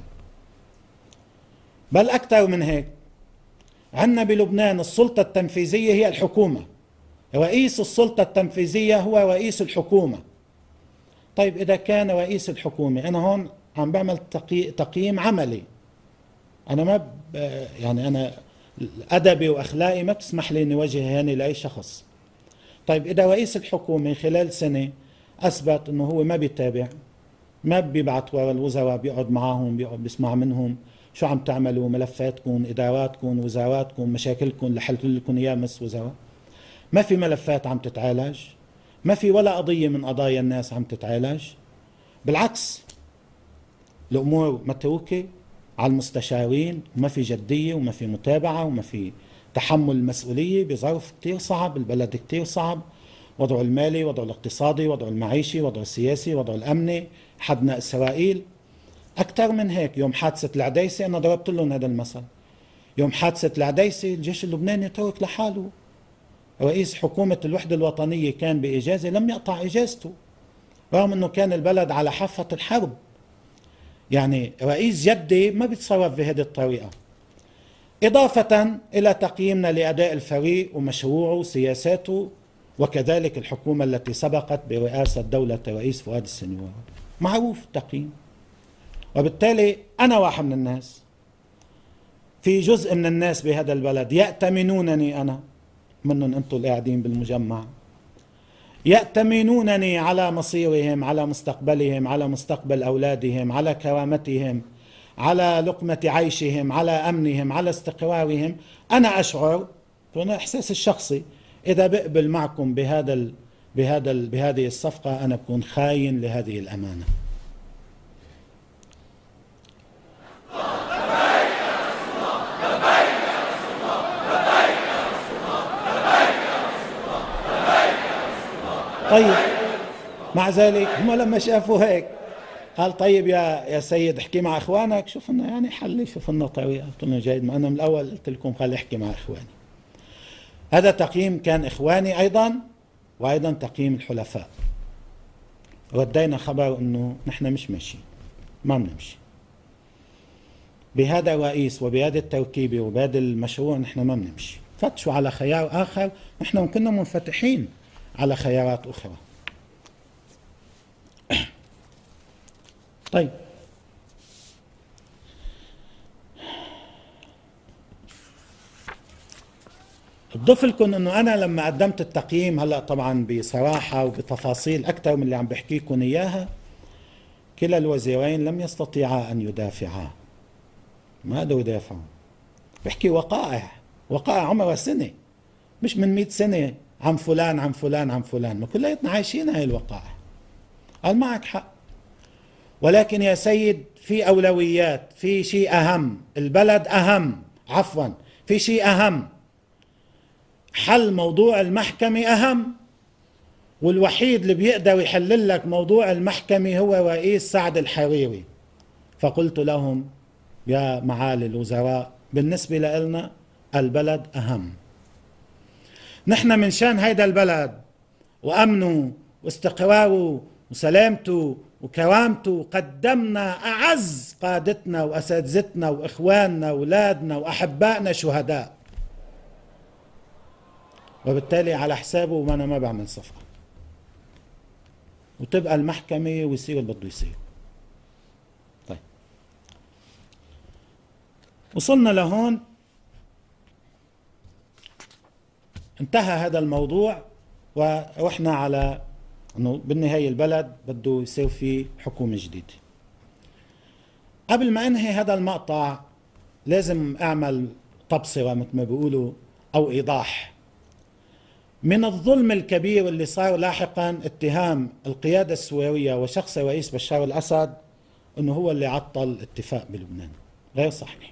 بل أكثر من هيك، عندنا بلبنان السلطة التنفيذية هي الحكومة، رئيس السلطة التنفيذية هو رئيس الحكومة. طيب إذا كان رئيس الحكومة، أنا هون عم بعمل تقييم عملي، أنا ما يعني أنا أدبي وأخلاقي ما بتسمح لي إني وجه هاني لأي شخص. طيب إذا رئيس الحكومة خلال سنة أثبت إنه هو ما بيتابع، ما بيبعت ورا الوزراء، بيقعد معاهم، بيقعد بيسمع منهم شو عم تعملوا، ملفاتكم، إداراتكم، وزاراتكم، مشاكلكم اللي حلت لكم إياها مس وزراء، ما في ملفات عم تتعالج، ما في ولا قضية من قضايا الناس عم تتعالج. بالعكس الأمور متروكة على المستشارين، وما في جدية وما في متابعة وما في تحمل المسؤولية بظرف كتير صعب. البلد كتير صعب، وضعه المالي، وضعه الاقتصادي، وضعه المعيشي، وضعه السياسي، وضعه الأمني، حدنا إسرائيل. أكثر من هيك، يوم حادثة العديسة أنا ضربت لهم هذا المثل. يوم حادثة العديسة الجيش اللبناني ترك لحاله، رئيس حكومة الوحدة الوطنية كان بإجازة لم يقطع إجازته رغم أنه كان البلد على حافة الحرب. يعني رئيس جدي ما بيتصرف بهذه الطريقة. إضافة إلى تقييمنا لأداء الفريق ومشروعه وسياساته، وكذلك الحكومة التي سبقت برئاسة دولة الرئيس فؤاد السنوار، معروف التقييم. وبالتالي أنا واحد من الناس، في جزء من الناس بهذا البلد يأتمنونني أنا، منهم أنتم اللي قاعدين بالمجمع، يأتمنونني على مصيرهم، على مستقبلهم، على مستقبل أولادهم، على كرامتهم، على لقمة عيشهم، على أمنهم، على استقرارهم. أنا أشعر في إحساس الشخصي إذا بقبل معكم بهذه الصفقة أنا بكون خاين لهذه الأمانة. طيب، مع ذلك هم لما شافوا هيك قال طيب يا سيد احكي مع اخوانك، شوف لنا يعني حل، شوف لنا طريقه. قلت له جيد، ما انا من الاول قلت لكم خلي احكي مع اخواني. هذا تقييم كان اخواني ايضا، وايضا تقييم الحلفاء. ردينا خبر انه نحن مش ماشيين، ما بنمشي بهذا الرئيس وبهذه التركيبه وبهذا المشروع، نحن ما بنمشي. فتشوا على خيار اخر، نحن كنا منفتحين على خيارات أخرى. طيب، بضيف لكم أنه أنا لما قدمت التقييم، هلأ طبعا بصراحة وبتفاصيل أكثر من اللي عم بحكيكم إياها، كلا الوزيرين لم يستطيعا أن يدافعا، ما قدروا يدافعوا. بحكي وقائع عمرها سنة، مش من 100 سنة، عن فلان عن فلان عن فلان، ما كلياتنا عايشين هاي الوقائع. قال معك حق، ولكن يا سيد في أولويات، في شيء أهم، البلد أهم، عفوا في شيء أهم، حل موضوع المحكمة أهم، والوحيد اللي بيقدر يحل لك موضوع المحكمة هو رئيس سعد الحريري. فقلت لهم يا معالي الوزراء، بالنسبة لنا البلد أهم. نحن من شان هيدا البلد وأمنه واستقراره وسلامته وكرامته قدمنا أعز قادتنا وأساتذتنا وإخواننا وأولادنا وأحبائنا شهداء، وبالتالي على حسابه وأنا ما بعمل صفقة، وتبقى المحكمة ويصير اللي بده يصير. طيب، وصلنا لهون، انتهى هذا الموضوع، ورحنا على انه بالنهاية البلد بده يصير فيه حكومة جديدة. قبل ما انهي هذا المقطع لازم اعمل تبصرة مثل ما بيقولوا او ايضاح. من الظلم الكبير اللي صار لاحقا اتهام القيادة السورية وشخص الرئيس بشار الأسد انه هو اللي عطل الاتفاق بلبنان. غير صحيح.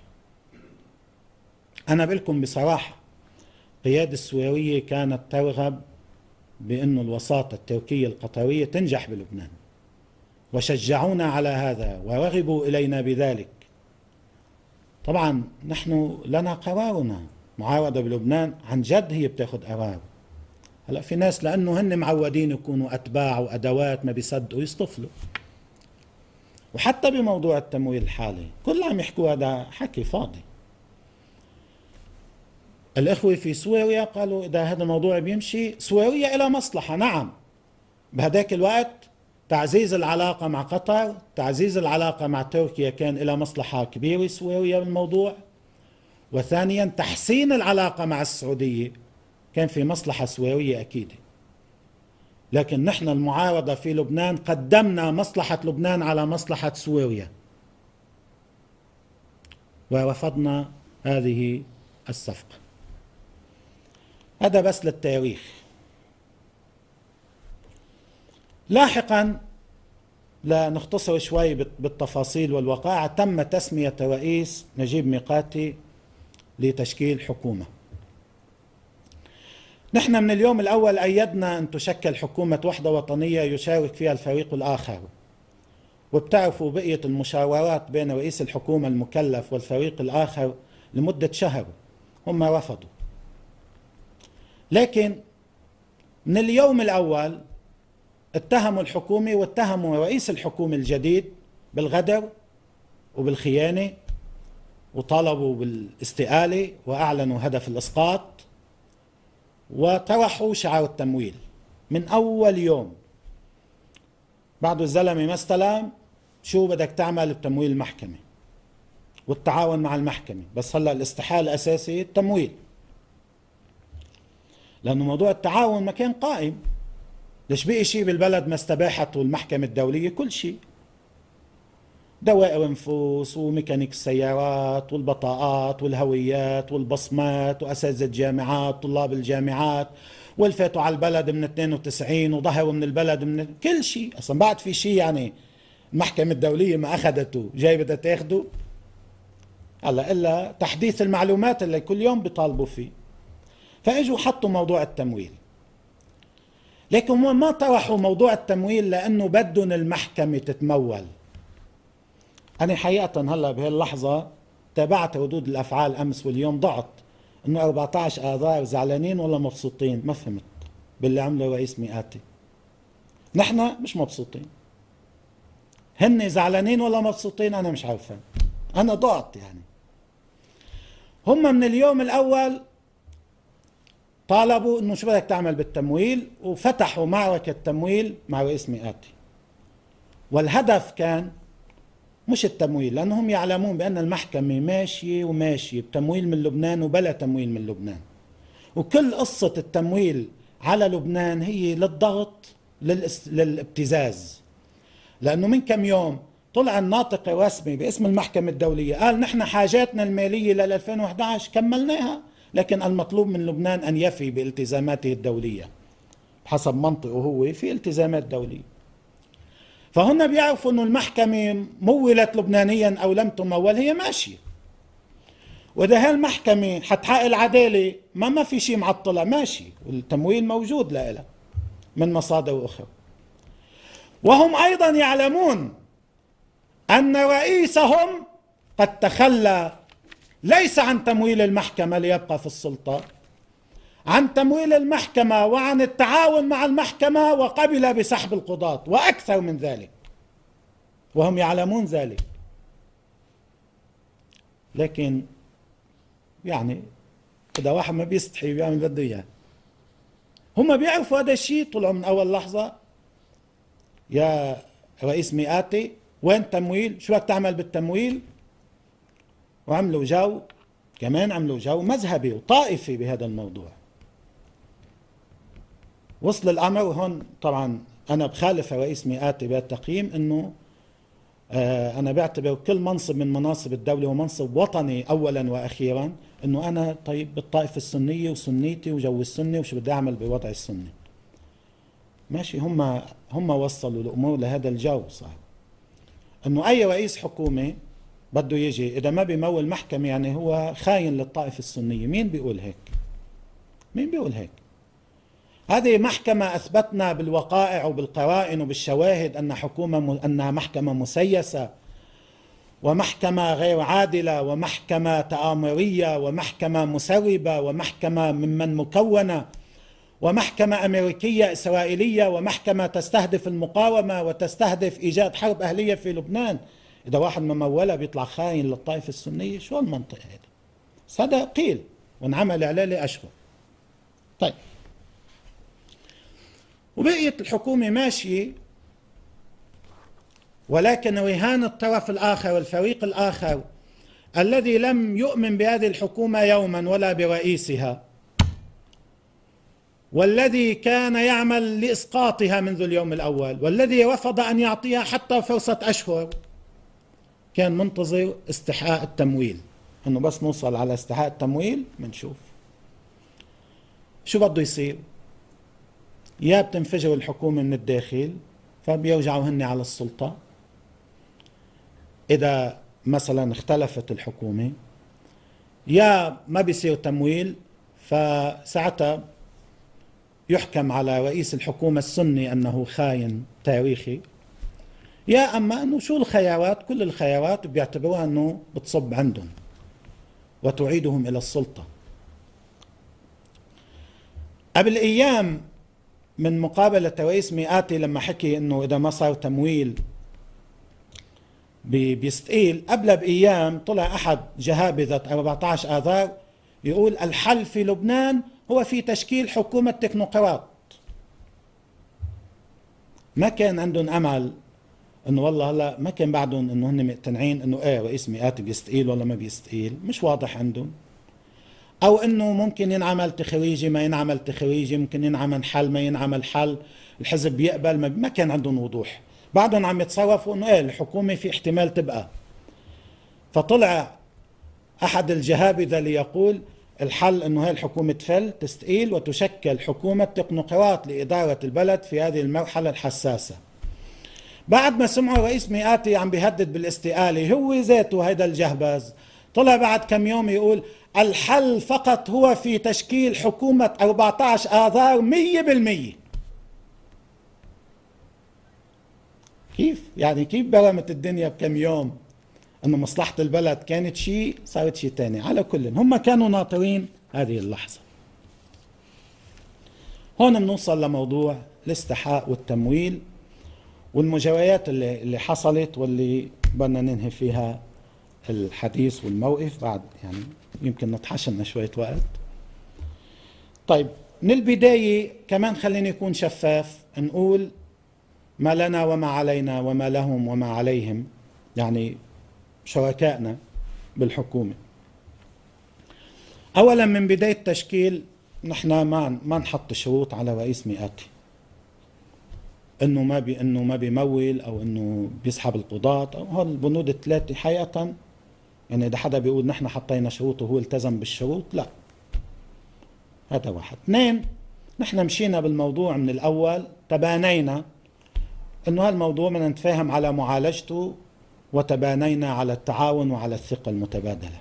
انا بقول لكم بصراحة، القيادة السورية كانت ترغب بأن الوساطة التركية القطرية تنجح بلبنان، وشجعونا على هذا ورغبوا إلينا بذلك. طبعا نحن لنا قرارنا، معارضة بلبنان عن جد هي بتاخد قرار. هلا في ناس لأنه هن معودين يكونوا أتباع وأدوات ما بيصدقوا يصطفلوا. وحتى بموضوع التمويل الحالي كل عم يحكوا هذا حكي فاضي. الإخوة في سوريا قالوا إذا هذا الموضوع بيمشي سوريا إلى مصلحة. نعم، بهذاك الوقت تعزيز العلاقة مع قطر، تعزيز العلاقة مع تركيا كان إلى مصلحة كبيرة سوريا بالموضوع. وثانيا تحسين العلاقة مع السعودية كان في مصلحة سورية أكيدة. لكن نحن المعارضة في لبنان قدمنا مصلحة لبنان على مصلحة سوريا، ورفضنا هذه الصفقة. هذا بس للتاريخ. لاحقا لنختصر شوي بالتفاصيل والوقائع، تم تسمية الرئيس نجيب ميقاتي لتشكيل حكومة. نحن من اليوم الأول أيدنا أن تشكل حكومة وحدة وطنية يشارك فيها الفريق الآخر، وبتعرفوا بقية المشاورات بين رئيس الحكومة المكلف والفريق الآخر لمدة شهر، هم رفضوا. لكن من اليوم الأول اتهموا الحكومة واتهموا رئيس الحكومة الجديد بالغدر وبالخيانة، وطالبوا بالاستقالة وأعلنوا هدف الإسقاط، وطرحوا شعار التمويل من أول يوم. بعد الزلمة ما استلم، شو بدك تعمل بتمويل المحكمة والتعاون مع المحكمة، بس هلأ الاستحالة الأساسي التمويل، لأنه موضوع التعاون ما كان قائم. ليش بقي شيء بالبلد ما استباحته المحكمة الدولية؟ كل شيء، دوائر نفوس وميكانيك السيارات والبطاقات والهويات والبصمات وأساتذة الجامعات طلاب الجامعات والفاتوا على البلد من 92 وظهروا من البلد من كل شيء. أصلا بعد في شيء يعني المحكمة الدولية ما أخذته جاي بدها تاخده هلا إلا تحديث المعلومات اللي كل يوم بيطالبوا فيه. فاجوا حطوا موضوع التمويل، لكن ما طرحوا موضوع التمويل لأنه بدهم المحكمة تتمول. أنا حقيقة هلا بهاللحظة تابعت ردود الأفعال أمس واليوم، ضعت إنه 14 آذار زعلانين ولا مبسوطين، ما فهمت باللي عمله رئيس ميقاتي. نحن مش مبسوطين، هن زعلانين ولا مبسوطين أنا مش عارفة، أنا ضعت. يعني هم من اليوم الأول طالبوا إنه شو بدك تعمل بالتمويل، وفتحوا معركة تمويل مع رئيس ميقاتي، والهدف كان مش التمويل، لأنهم يعلمون بأن المحكمة ماشية وماشية بتمويل من لبنان وبلا تمويل من لبنان، وكل قصة التمويل على لبنان هي للضغط للابتزاز. لأنه من كم يوم طلع الناطق الرسمي باسم المحكمة الدولية قال نحن حاجاتنا المالية لل 2011 كملناها، لكن المطلوب من لبنان أن يفي بالتزاماته الدولية. بحسب منطقه هو في التزامات دولية، فهن بيعرفوا أنه المحكمة مولت لبنانيا أو لم تمول، هي ماشية. وإذا هالمحكمة حتحقق العدالة ما في شيء معطلة، ماشي، والتمويل موجود لها من مصادر أخرى. وهم أيضا يعلمون أن رئيسهم قد تخلى ليس عن تمويل المحكمة ليبقى في السلطة، عن تمويل المحكمة وعن التعاون مع المحكمة، وقبل بسحب القضاة وأكثر من ذلك، وهم يعلمون ذلك. لكن يعني إذا واحد ما بيستحي بيعمل بده إياه. هم بيعرفوا هذا الشيء، طلعوا من أول لحظة يا رئيس ميقاتي وين تمويل؟ شو بدك تعمل بالتمويل؟ وعملوا جو، كمان عملوا جو مذهبي وطائفي بهذا الموضوع. وصل الأمر، وهون طبعا أنا بخالف رئيس ميقاتي بالتقييم، أنه أنا بعتبر كل منصب من مناصب الدولة ومنصب وطني أولا وأخيرا، أنه أنا طيب بالطائفة السنية وسنيتي وجو السنة وشو بدي أعمل بوضع السنة. ماشي، هم وصلوا الأمور لهذا الجو. صار أنه أي رئيس حكومة بده يجي إذا ما بيمول محكمة يعني هو خاين للطائفة السنية. مين بيقول هيك؟ مين بيقول هيك؟ هذه محكمة أثبتنا بالوقائع وبالقرائن وبالشواهد أنها محكمة مسيسة، ومحكمة غير عادلة، ومحكمة تآمرية، ومحكمة مسربة، ومحكمة ممن مكونة، ومحكمة أمريكية إسرائيلية، ومحكمة تستهدف المقاومة وتستهدف إيجاد حرب أهلية في لبنان. إذا واحد ممولة بيطلع خاين للطائفة السنية، شو المنطق هذا؟ هذا قيل وانعمل عليه لأشهر. طيب، وبقيت الحكومة ماشية، ولكن رهان الطرف الآخر والفريق الآخر الذي لم يؤمن بهذه الحكومة يوما ولا برئيسها، والذي كان يعمل لإسقاطها منذ اليوم الأول، والذي رفض أن يعطيها حتى فرصة أشهر، كان منتظر استحقاق التمويل، أنه بس نوصل على استحقاق التمويل منشوف شو بده يصير. يا بتنفجر الحكومة من الداخل فبيرجعوا هن على السلطة. إذا مثلا اختلفت الحكومة يا ما بيصير تمويل، فساعتها يحكم على رئيس الحكومة السني أنه خاين تاريخي، يا أما أنه شو الخيارات، كل الخيارات بيعتبروها أنه بتصب عندهم وتعيدهم إلى السلطة. قبل أيام من مقابلة رئيس مئاتي لما حكي أنه إذا ما صار تمويل بيستقيل، قبل بأيام طلع أحد جهابذة 14 آذار يقول الحل في لبنان هو في تشكيل حكومة تكنوقراط. ما كان عندهم أمل انه والله هلا ما كان بعدهم انه هن مقتنعين انه رئيس مئاتي بيستقيل ولا ما بيستقيل، مش واضح عندهم. او انه ممكن ينعمل تخريجي ما ينعمل تخريجي، ممكن ينعمل حل ما ينعمل حل، الحزب بيقبل ما كان عندهم وضوح. بعدهم عم يتصرفوا انه الحكومة في احتمال تبقى. فطلع احد الجهابذة ليقول الحل انه هاي الحكومة تفل تستقيل وتشكل حكومة تكنوقراط لإدارة البلد في هذه المرحلة الحساسة. بعد ما سمعوا رئيس مئاتي عم بيهدد بالاستقالة، هو ذاته هيدا الجهبذ طلع بعد كم يوم يقول الحل فقط هو في تشكيل حكومة 14 آذار 100%. كيف؟ يعني كيف برمت الدنيا بكم يوم انه مصلحة البلد كانت شيء صارت شيء تاني. على كل هم كانوا ناطرين هذه اللحظة. هون بنوصل لموضوع الاستحقاق والتمويل والمجريات اللي حصلت واللي بدنا ننهي فيها الحديث والموقف بعد، يعني يمكن نطحشنا شوية وقت. طيب من البداية كمان خليني يكون شفاف، نقول ما لنا وما علينا وما لهم وما عليهم، يعني شركائنا بالحكومة. أولا من بداية التشكيل نحن ما نحط شروط على رئيس مئاتي انه ما بيمول او انه بيسحب القضاة او هول البنود الثلاثه. حقيقة يعني اذا حدا بيقول نحن حطينا شروط وهو التزم بالشروط، لا. هذا واحد. اثنين، نحن مشينا بالموضوع من الاول، تبانينا انه هالموضوع بدنا نتفاهم على معالجته، وتبانينا على التعاون وعلى الثقة المتبادلة.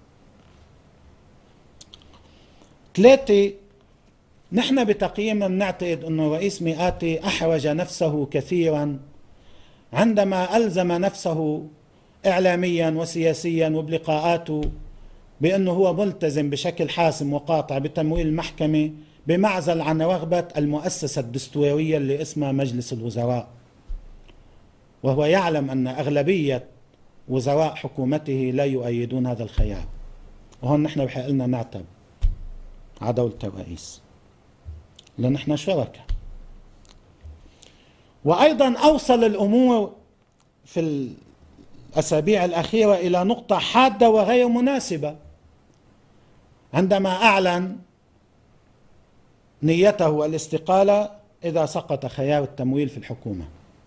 ثلاثة، نحن بتقييمنا بنعتقد أنه رئيس مئاتي أحوج نفسه كثيرا عندما ألزم نفسه إعلاميا وسياسيا وبلقاءاته بأنه هو ملتزم بشكل حاسم وقاطع بتمويل المحكمة بمعزل عن رغبة المؤسسة الدستورية اللي اسمها مجلس الوزراء، وهو يعلم أن أغلبية وزراء حكومته لا يؤيدون هذا الخيار. وهون نحن بحق لنا نعتب على دولة الرئيس لأن نحن شركاء. وأيضا أوصل الأمور في الأسابيع الأخيرة إلى نقطة حادة وغير مناسبة عندما أعلن نيته الاستقالة إذا سقط خيار التمويل في الحكومة.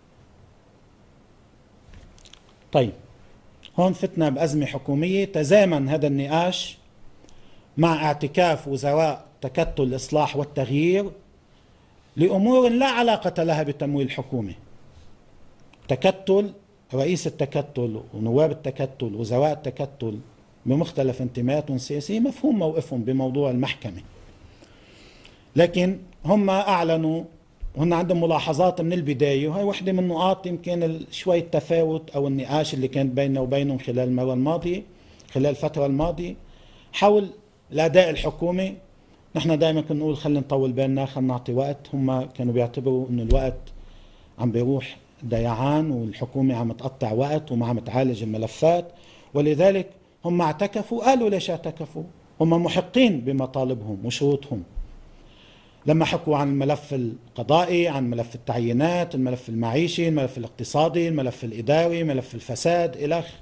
طيب هون فتنا بأزمة حكومية، تزامن هذا النقاش مع اعتكاف وزراء تكتل الإصلاح والتغيير لأمور لا علاقة لها بتمويل الحكومة. تكتل، رئيس التكتل ونواب التكتل وزراء التكتل بمختلف انتماءاتهم السياسية مفهوم موقفهم بموضوع المحكمة، لكن هم أعلنوا وهن عندهم ملاحظات من البداية، وهي واحدة من نقاط يمكن شوي التفاوت أو النقاش اللي كان بيننا وبينهم خلال الفترة الماضية حول الأداء الحكومي. نحن دائما كنا نقول خلينا نطول بالنا، خلينا نعطي وقت. هم كانوا بيعتبروا انه الوقت عم بيروح ضيعان والحكومة عم تقطع وقت وما عم تعالج الملفات، ولذلك هم اعتكفوا. قالوا ليش اعتكفوا؟ هم محقين بمطالبهم وشروطهم لما حكوا عن الملف القضائي، عن ملف التعيينات، الملف المعيشي، الملف الاقتصادي، الملف الإداري، ملف الفساد إلى آخره.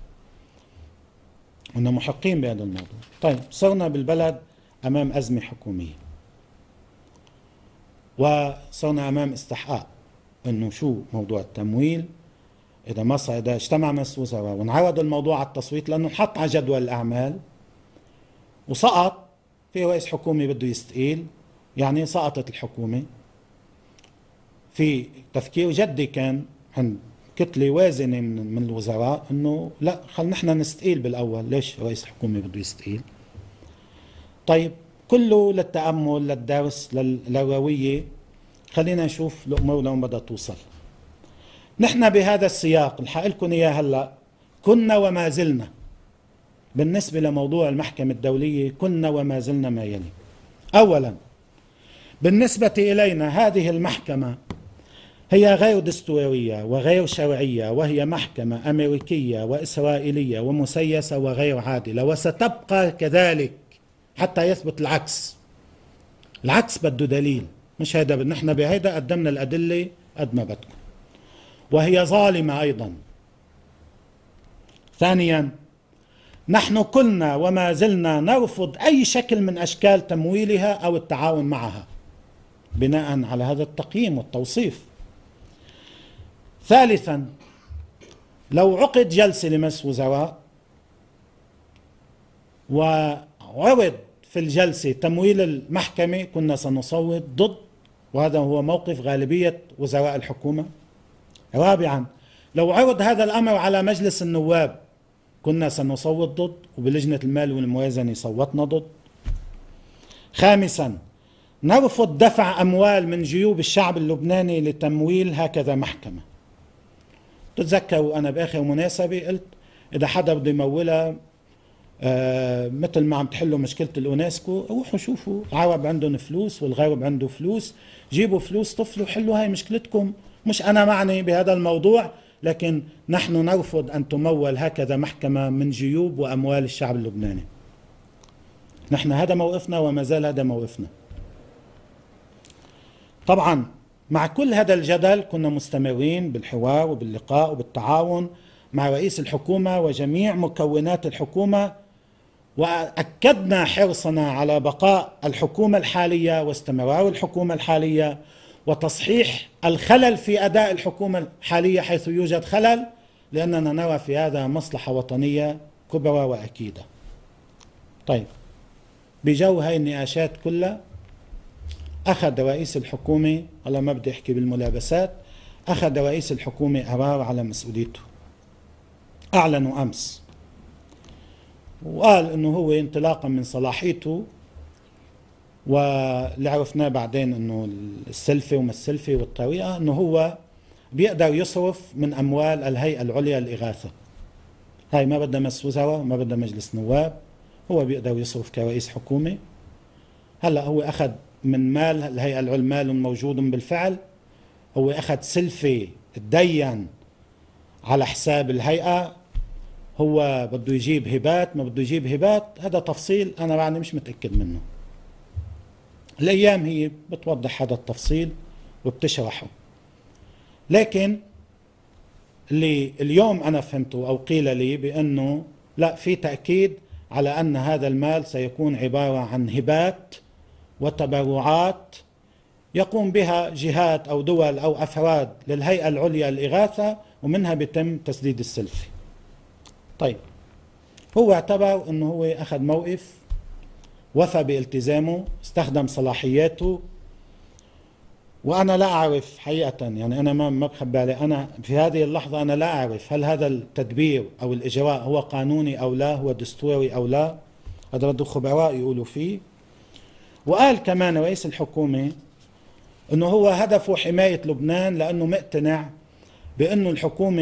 هم محقين بهذا الموضوع. طيب صرنا بالبلد أمام أزمة حكومية وصرنا أمام استحقاق أنه شو موضوع التمويل. إذا اجتمع مجلس وزراء وانعرض الموضوع على التصويت لأنه حط على جدول الأعمال وسقط، في رئيس حكومة بده يستقيل، يعني سقطت الحكومة. في تفكير جدي كان عند كتلة وازنة من الوزراء انه لا، خلينا نحن نستقيل بالاول. ليش رئيس الحكومة بده يستقيل؟ طيب كله للتأمل، للدرس، للروية. خلينا نشوف الامور لوين بدها توصل. نحن بهذا السياق الحق لكم اياه هلا، كنا وما زلنا بالنسبة لموضوع المحكمة الدولية كنا وما زلنا ما يلي. اولا، بالنسبة الينا هذه المحكمة هي غير دستورية وغير شرعية، وهي محكمة أمريكية وإسرائيلية ومسيسة وغير عادلة، وستبقى كذلك حتى يثبت العكس. العكس بده دليل، مش هيدا. نحن بهيدا قدمنا الأدلة قد ما بدكم. وهي ظالمة أيضا. ثانيا، نحن كنا وما زلنا نرفض أي شكل من أشكال تمويلها أو التعاون معها بناء على هذا التقييم والتوصيف. ثالثا، لو عقد جلسة لمجلس وزراء وعرض في الجلسة تمويل المحكمة كنا سنصوت ضد، وهذا هو موقف غالبية وزراء الحكومة. رابعا، لو عرض هذا الأمر على مجلس النواب كنا سنصوت ضد، وبلجنة المال والموازنة صوتنا ضد. خامسا، نرفض دفع أموال من جيوب الشعب اللبناني لتمويل هكذا محكمة. تتذكروا أنا بآخر مناسبة قلت إذا حدا بده يمولها مثل ما عم تحلوا مشكلة الأونسكو، روحوا شوفوا العرب عندهم فلوس والغرب عنده فلوس، جيبوا فلوس طفلوا حلوا هاي مشكلتكم. مش أنا معني بهذا الموضوع، لكن نحن نرفض أن تمول هكذا محكمة من جيوب وأموال الشعب اللبناني. نحن هذا موقفنا وما زال هذا موقفنا. طبعا مع كل هذا الجدل كنا مستمرين بالحوار وباللقاء وبالتعاون مع رئيس الحكومة وجميع مكونات الحكومة، وأكدنا حرصنا على بقاء الحكومة الحالية واستمرار الحكومة الحالية وتصحيح الخلل في أداء الحكومة الحالية حيث يوجد خلل، لأننا نرى في هذا مصلحة وطنية كبرى وأكيدة. طيب، بجو هاي النقاشات كلها أخذ رئيس الحكومة، على ما بدي أحكي بالملابسات، أخذ رئيس الحكومة قرار على مسؤوليته. أعلنوا أمس وقال أنه هو انطلاقا من صلاحيته، واللي عرفناه بعدين أنه السلفة وما السلفة والطريقة، أنه هو بيقدر يصرف من أموال الهيئة العليا للإغاثة. هاي ما بدها مجلس وزراء، ما بدها مجلس نواب، هو بيقدر يصرف كرئيس حكومة. هلأ هو أخذ من مال الهيئة العليا، مال موجود بالفعل، هو أخذ سلفة تدين على حساب الهيئة، هو بده يجيب هبات، ما بده يجيب هبات، هذا تفصيل أنا بعدني مش متأكد منه. الأيام هي بتوضح هذا التفصيل وبتشرحه. لكن اللي اليوم أنا فهمته أو قيل لي بأنه لا، في تأكيد على أن هذا المال سيكون عبارة عن هبات وتبرعات يقوم بها جهات أو دول أو أفراد للهيئة العليا للإغاثة، ومنها بيتم تسديد السلفة. طيب، هو اعتبر أنه هو أخذ موقف، وفى بالتزامه، استخدم صلاحياته. وأنا لا أعرف حقيقة، يعني أنا ما بخبي عليه، أنا في هذه اللحظة أنا لا أعرف هل هذا التدبير أو الإجراء هو قانوني أو لا، هو دستوري أو لا، هذا بده خبراء يقولوا فيه. وقال كمان رئيس الحكومة أنه هو هدفه حماية لبنان، لأنه مقتنع بأنه الحكومة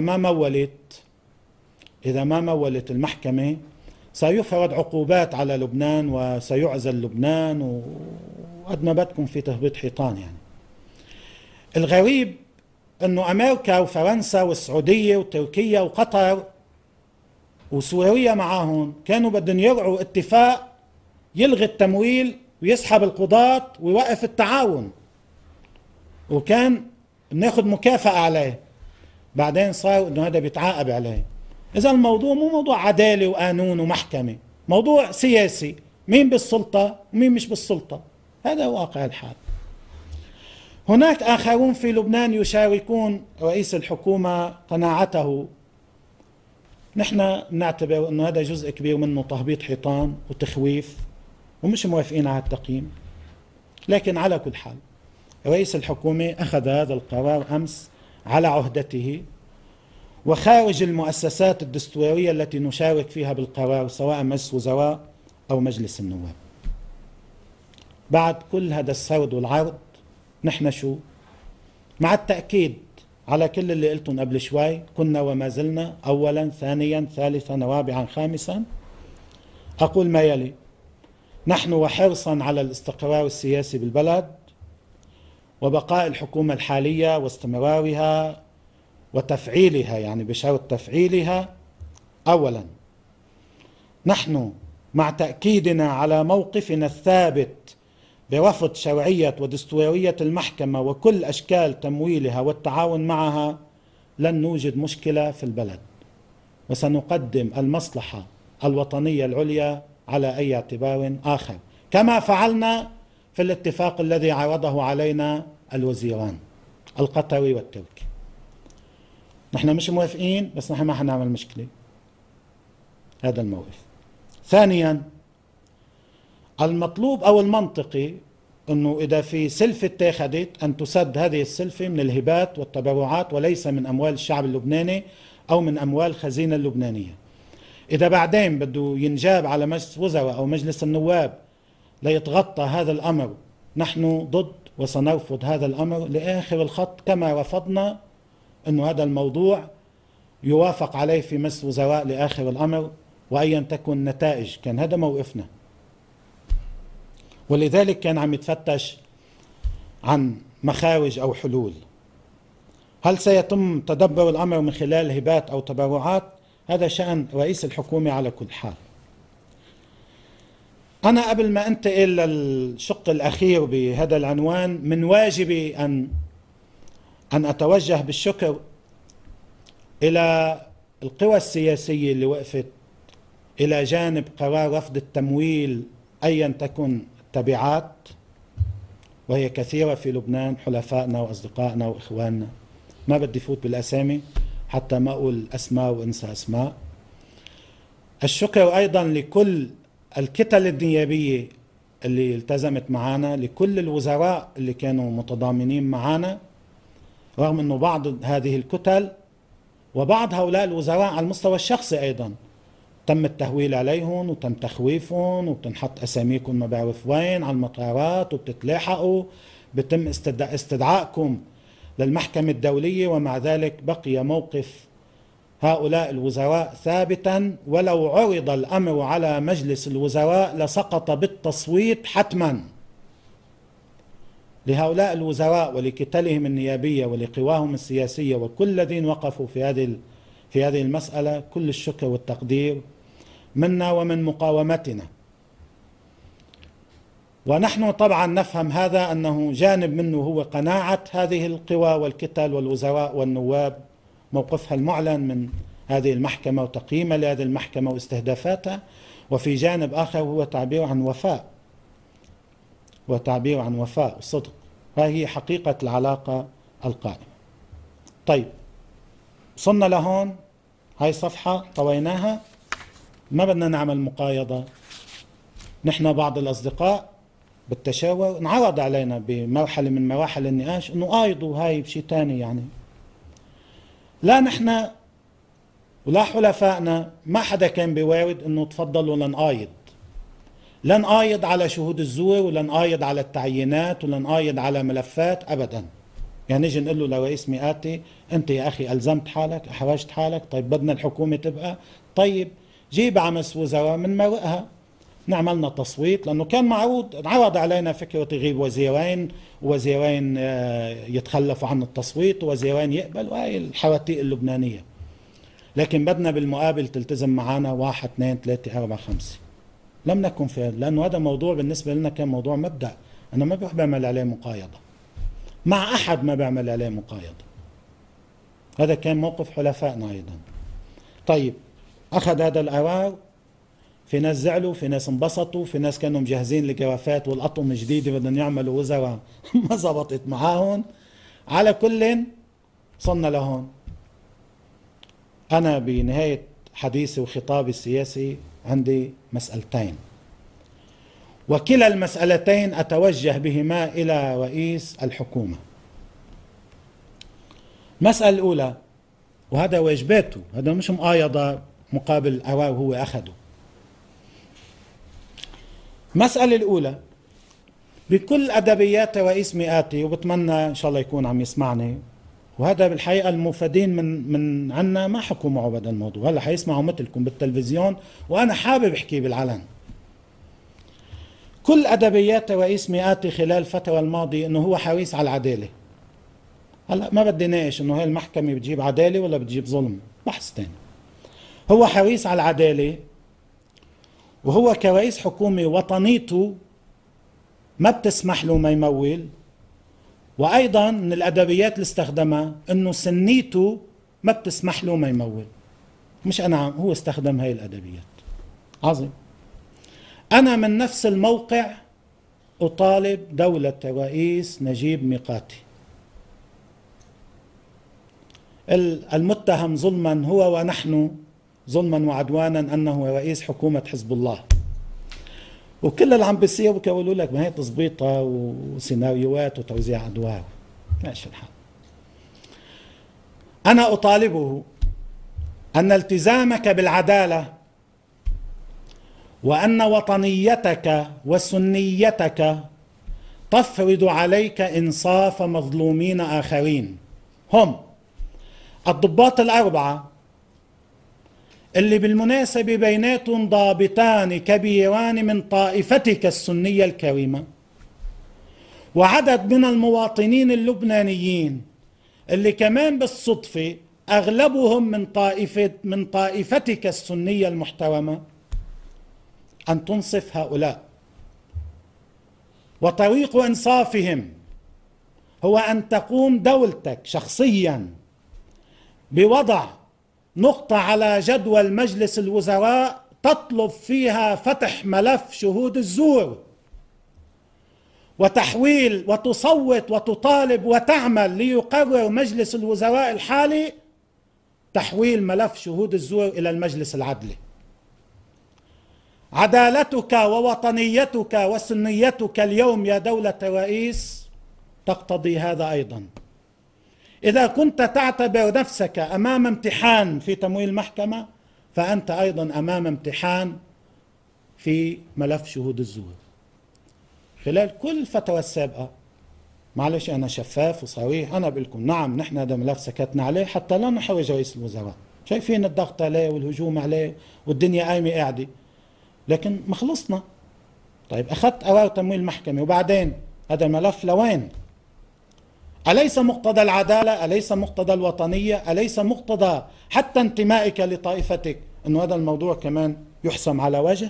إذا ما مولت المحكمة سيفرض عقوبات على لبنان وسيعزل لبنان، وقد ما بدكم في تهبيط حيطان. يعني الغريب أنه أمريكا وفرنسا والسعودية وتركيا وقطر وسوريا معاهم كانوا بدهم يرعوا اتفاق يلغي التمويل ويسحب القضاة ويوقف التعاون، وكان بناخد مكافأة عليه. بعدين صار انه هذا بيتعاقب عليه. اذا الموضوع مو موضوع عدالة وقانون ومحكمة، موضوع سياسي، مين بالسلطة ومين مش بالسلطة، هذا واقع الحال. هناك آخرون في لبنان يشاركون رئيس الحكومة قناعته. نحن نعتبر انه هذا جزء كبير منه تهبيط حيطان وتخويف، ومش موافقين على التقييم. لكن على كل حال رئيس الحكومة أخذ هذا القرار أمس على عهدته وخارج المؤسسات الدستورية التي نشارك فيها بالقرار، سواء مجلس وزراء أو مجلس النواب. بعد كل هذا السرد والعرض نحن شو؟ مع التأكيد على كل اللي قلتم قبل شوي، كنا وما زلنا أولا ثانيا ثالثا رابعا خامسا، أقول ما يلي: نحن وحرصا على الاستقرار السياسي بالبلد وبقاء الحكومة الحالية واستمرارها وتفعيلها، يعني بشرط تفعيلها، أولا نحن مع تأكيدنا على موقفنا الثابت برفض شرعية ودستورية المحكمة وكل أشكال تمويلها والتعاون معها، لن نوجد مشكلة في البلد، وسنقدم المصلحة الوطنية العليا على أي اعتبار آخر، كما فعلنا في الاتفاق الذي عرضه علينا الوزيران القطري والتركي. نحن مش موافقين، بس نحن ما حنعمل مشكلة. هذا الموقف. ثانيا، المطلوب أو المنطقي أنه إذا في سلفة اتخذت أن تسد هذه السلفة من الهبات والتبرعات وليس من أموال الشعب اللبناني أو من أموال الخزينة اللبنانية. إذا بعدين بده ينجاب على مجلس وزراء أو مجلس النواب ليتغطى هذا الأمر، نحن ضد وسنرفض هذا الأمر لآخر الخط، كما رفضنا أنه هذا الموضوع يوافق عليه في مجلس وزراء لآخر الأمر، وأيا تكن النتائج كان هذا موقفنا. ولذلك كان عم يتفتش عن مخارج أو حلول. هل سيتم تدبر الأمر من خلال هبات أو تبرعات؟ هذا شأن رئيس الحكومة على كل حال. أنا قبل ما أنتقل للشق الأخير بهذا العنوان، من واجبي أن أتوجه بالشكر إلى القوى السياسية اللي وقفت إلى جانب قرار رفض التمويل أيا تكن التبعات، وهي كثيرة في لبنان، حلفائنا وأصدقائنا وإخواننا، ما بدي فوت بالأسامي حتى ما أقول أسماء وإنسى أسماء. الشكر أيضا لكل الكتل النيابية اللي التزمت معنا، لكل الوزراء اللي كانوا متضامنين معنا، رغم أنه بعض هذه الكتل وبعض هؤلاء الوزراء على المستوى الشخصي أيضا تم التهويل عليهم وتم تخويفهم وبتنحط أساميكم ما بعرف وين على المطارات وبتتلاحقوا، بتم استدعائكم للمحكمة الدولية، ومع ذلك بقي موقف هؤلاء الوزراء ثابتا، ولو عرض الأمر على مجلس الوزراء لسقط بالتصويت حتما. لهؤلاء الوزراء ولكتلهم النيابية ولقواهم السياسية وكل الذين وقفوا في هذه المسألة كل الشكر والتقدير منا ومن مقاومتنا. ونحن طبعا نفهم هذا، أنه جانب منه هو قناعة هذه القوى والكتل والوزراء والنواب موقفها المعلن من هذه المحكمة وتقييمها لهذه المحكمة واستهدافاتها، وفي جانب آخر هو تعبير عن وفاء وصدق. هذه حقيقة العلاقة القائمة. طيب، وصلنا لهون، هاي صفحة طويناها، ما بدنا نعمل مقايضة. نحن بعض الأصدقاء بالتشاور انعرض علينا بمرحلة من مراحل النقاش انه قايضوا هاي بشيء تاني، يعني لا نحن ولا حلفائنا ما حدا كان بيوارد انه تفضلوا لنقايض، لا نقايض على شهود الزور ولا نقايض على التعيينات ولا نقايض على ملفات ابدا. يعني نجي نقول له لرئيس مئاتي انت يا اخي الزمت حالك، احرجت حالك، طيب بدنا الحكومة تبقى، طيب جيب على مجلس وزراء من مرقها، نعملنا تصويت، لانه كان انعرض علينا فكرة يغيب وزيرين يتخلفوا عن التصويت ووزيرين يقبل، وهي الحواتيق اللبنانية. لكن بدنا بالمقابل تلتزم معنا 1 2 3 4 5. لم نكن في هذا، لانه هذا موضوع بالنسبة لنا كان موضوع مبدأ، انا ما بروح بعمل عليه مقايضة مع احد، ما بعمل عليه مقايضة. هذا كان موقف حلفائنا ايضا. طيب، اخذ هذا القرار، في ناس زعلوا، في ناس انبسطوا، في ناس كانوا مجهزين لجوافات والأطقم الجديدة بدهم يعملوا وزراء ما زبطت معاهم. على كل صلنا لهون. أنا بنهاية حديثي وخطابي السياسي عندي مسألتين، وكلا المسألتين أتوجه بهما إلى رئيس الحكومة. المسألة الأولى، وهذا واجباته، هذا مش مقايضة مقابل عواه هو أخده. المسألة الأولى بكل أدبيات رئيس مئاتي، وبتمنى إن شاء الله يكون عم يسمعني، وهذا بالحقيقة المفيدين من عنا ما حكوا معه بهذا الموضوع، هلا حيسمعوا مثلكم بالتلفزيون، وأنا حابب أحكي بالعلن. كل أدبيات رئيس مئاتي خلال الفترة الماضية إنه هو حريص على العدالة. هلا ما بدي ناقش إنه هاي المحكمة بتجيب عدالة ولا بتجيب ظلم، بحث تاني. هو حريص على العدالة، وهو كرئيس حكومة وطنيته ما بتسمح له ما يمول، وأيضا من الأدبيات اللي استخدمها إنه سنيته ما بتسمح له ما يمول. مش أنا هو استخدم هاي الأدبيات. عظيم. أنا من نفس الموقع أطالب دولة الرئيس نجيب ميقاتي المتهم ظلما هو ونحن، ظلما وعدوانا، أنه رئيس حكومة حزب الله. وكل اللي عم بيصير بيقولوا لك ما هي تظبيطة وسيناريوهات وتوزيع أدوار. ماشي الحال. أنا أطالبه أن التزامك بالعدالة وأن وطنيتك وسنيتك تفرض عليك إنصاف مظلومين آخرين، هم الضباط الأربعة اللي بالمناسبة بيناتهم ضابطان كبيران من طائفتك السنية الكريمة، وعدد من المواطنين اللبنانيين اللي كمان بالصدفة أغلبهم من طائفتك السنية المحترمة، أن تنصف هؤلاء. وطريق إنصافهم هو أن تقوم دولتك شخصيا بوضع نقطة على جدول مجلس الوزراء تطلب فيها فتح ملف شهود الزور، وتحويل وتصوت وتطالب وتعمل ليقرر مجلس الوزراء الحالي تحويل ملف شهود الزور إلى المجلس العدلي. عدالتك ووطنيتك وسنيتك اليوم يا دولة الرئيس تقتضي هذا أيضا. إذا كنت تعتبر نفسك أمام امتحان في تمويل المحكمة، فأنت أيضا أمام امتحان في ملف شهود الزور. خلال كل الفترة السابقة، معلش أنا شفاف وصريح، أنا بقول لكم نعم نحن هذا ملف سكتنا عليه حتى لا نحرج رئيس الوزراء، شايفين الضغط عليه والهجوم عليه والدنيا قايمة قاعدة، لكن ما خلصنا. طيب أخذت قرار تمويل المحكمة، وبعدين هذا الملف لوين؟ أليس مقتضى العدالة؟ أليس مقتضى الوطنية؟ أليس مقتضى حتى انتمائك لطائفتك أنه هذا الموضوع كمان يحسم على وجه؟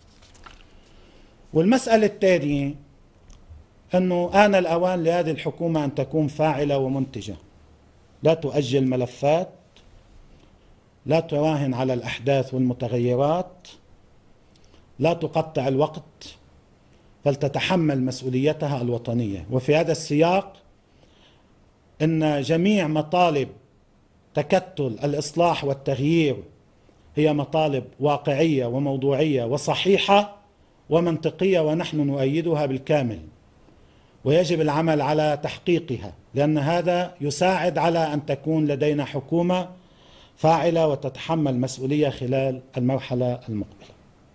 والمسألة الثانية أنه آن الأوان لهذه الحكومة أن تكون فاعلة ومنتجة، لا تؤجل ملفات، لا تراهن على الأحداث والمتغيرات، لا تقطع الوقت، فلتتحمل مسؤوليتها الوطنية. وفي هذا السياق إن جميع مطالب تكتل الإصلاح والتغيير هي مطالب واقعية وموضوعية وصحيحة ومنطقية، ونحن نؤيدها بالكامل، ويجب العمل على تحقيقها، لأن هذا يساعد على أن تكون لدينا حكومة فاعلة وتتحمل مسؤولية خلال المرحلة المقبلة.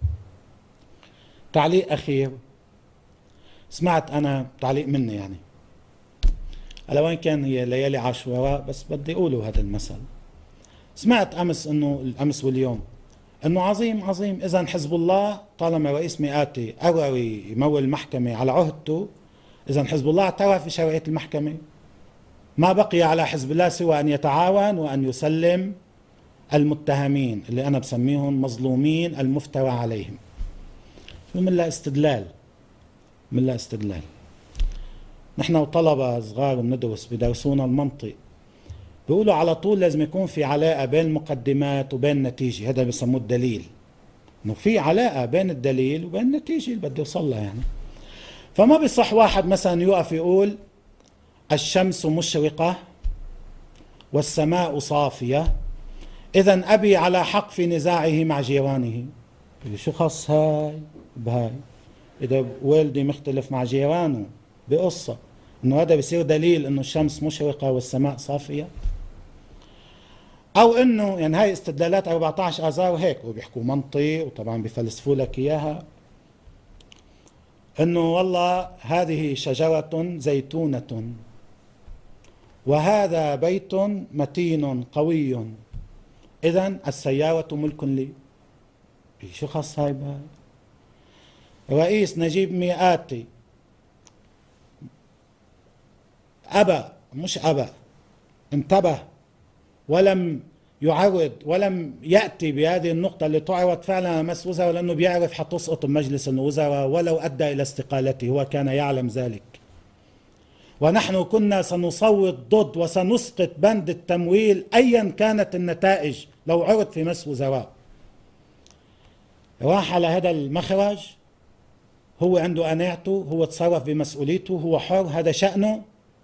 تعليق أخير، سمعت أنا تعليق مني يعني على وين كان هي ليالي عاشوراء، بس بدي أقوله هذا المثل. سمعت أمس واليوم أنه عظيم إذا حزب الله طالما رئيس مئاتي قرر يمول المحكمة على عهدته، إذا حزب الله اعترف بشرعية المحكمة، ما بقي على حزب الله سوى أن يتعاون وأن يسلم المتهمين اللي أنا بسميهم مظلومين المفترى عليهم. من لا استدلال، من لا استدلال. نحن وطلبة صغار بندرس بدرسونا المنطق، بيقولوا على طول لازم يكون في علاقة بين المقدمات وبين النتيجة، هذا بيسموه الدليل، انه في علاقة بين الدليل وبين النتيجة اللي بده يوصل لها يعني. فما بيصح واحد مثلا يقف يقول الشمس مشرقة والسماء صافية إذا أبي على حق في نزاعه مع جيرانه. شو خص هاي بهاي؟ إذا والدي مختلف مع جيرانه بقصة، إنه هذا بصير دليل إنه الشمس مشرقة والسماء صافية؟ أو إنه يعني هاي استدلالات 14 آذار وهيك، وبيحكوا منطق وطبعا بفلسفوا لك إياها، إنه والله هذه شجرة زيتونة وهذا بيت متين قوي إذن السيارة ملك لي. شو خص هاي بهاي؟ رئيس نجيب ميقاتي انتبه ولم يعرض ولم يأتي بهذه النقطة اللي تعرض فعلا على مجلس الوزراء، لأنه بيعرف حتسقط بمجلس الوزراء ولو أدى إلى استقالته، هو كان يعلم ذلك. ونحن كنا سنصوت ضد وسنسقط بند التمويل أيا كانت النتائج لو عرض في مجلس وزراء. راح على هذا المخرج، هو عنده قناعته، هو تصرف بمسؤوليته، هو حر، هذا شأنه.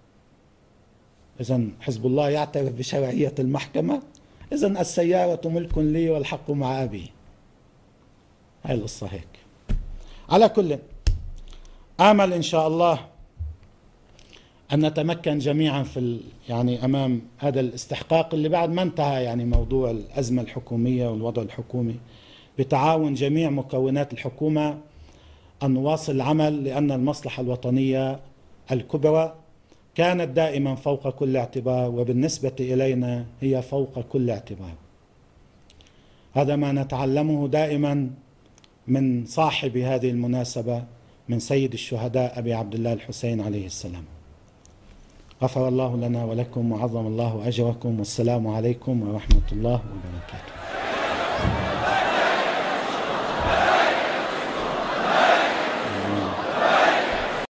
إذن حزب الله يعترف بشرعية المحكمة، إذن السيارة ملك لي والحق مع أبي. هاي القصة هيك. على كل، آمل إن شاء الله أن نتمكن جميعا في يعني أمام هذا الاستحقاق اللي بعد ما انتهى، يعني موضوع الأزمة الحكومية والوضع الحكومي، بتعاون جميع مكونات الحكومة أن نواصل العمل، لأن المصلحة الوطنية الكبرى كانت دائما فوق كل اعتبار، وبالنسبة إلينا هي فوق كل اعتبار. هذا ما نتعلمه دائما من صاحب هذه المناسبة، من سيد الشهداء أبي عبد الله الحسين عليه السلام. غفر الله لنا ولكم وعظم الله أجركم، والسلام عليكم ورحمة الله وبركاته.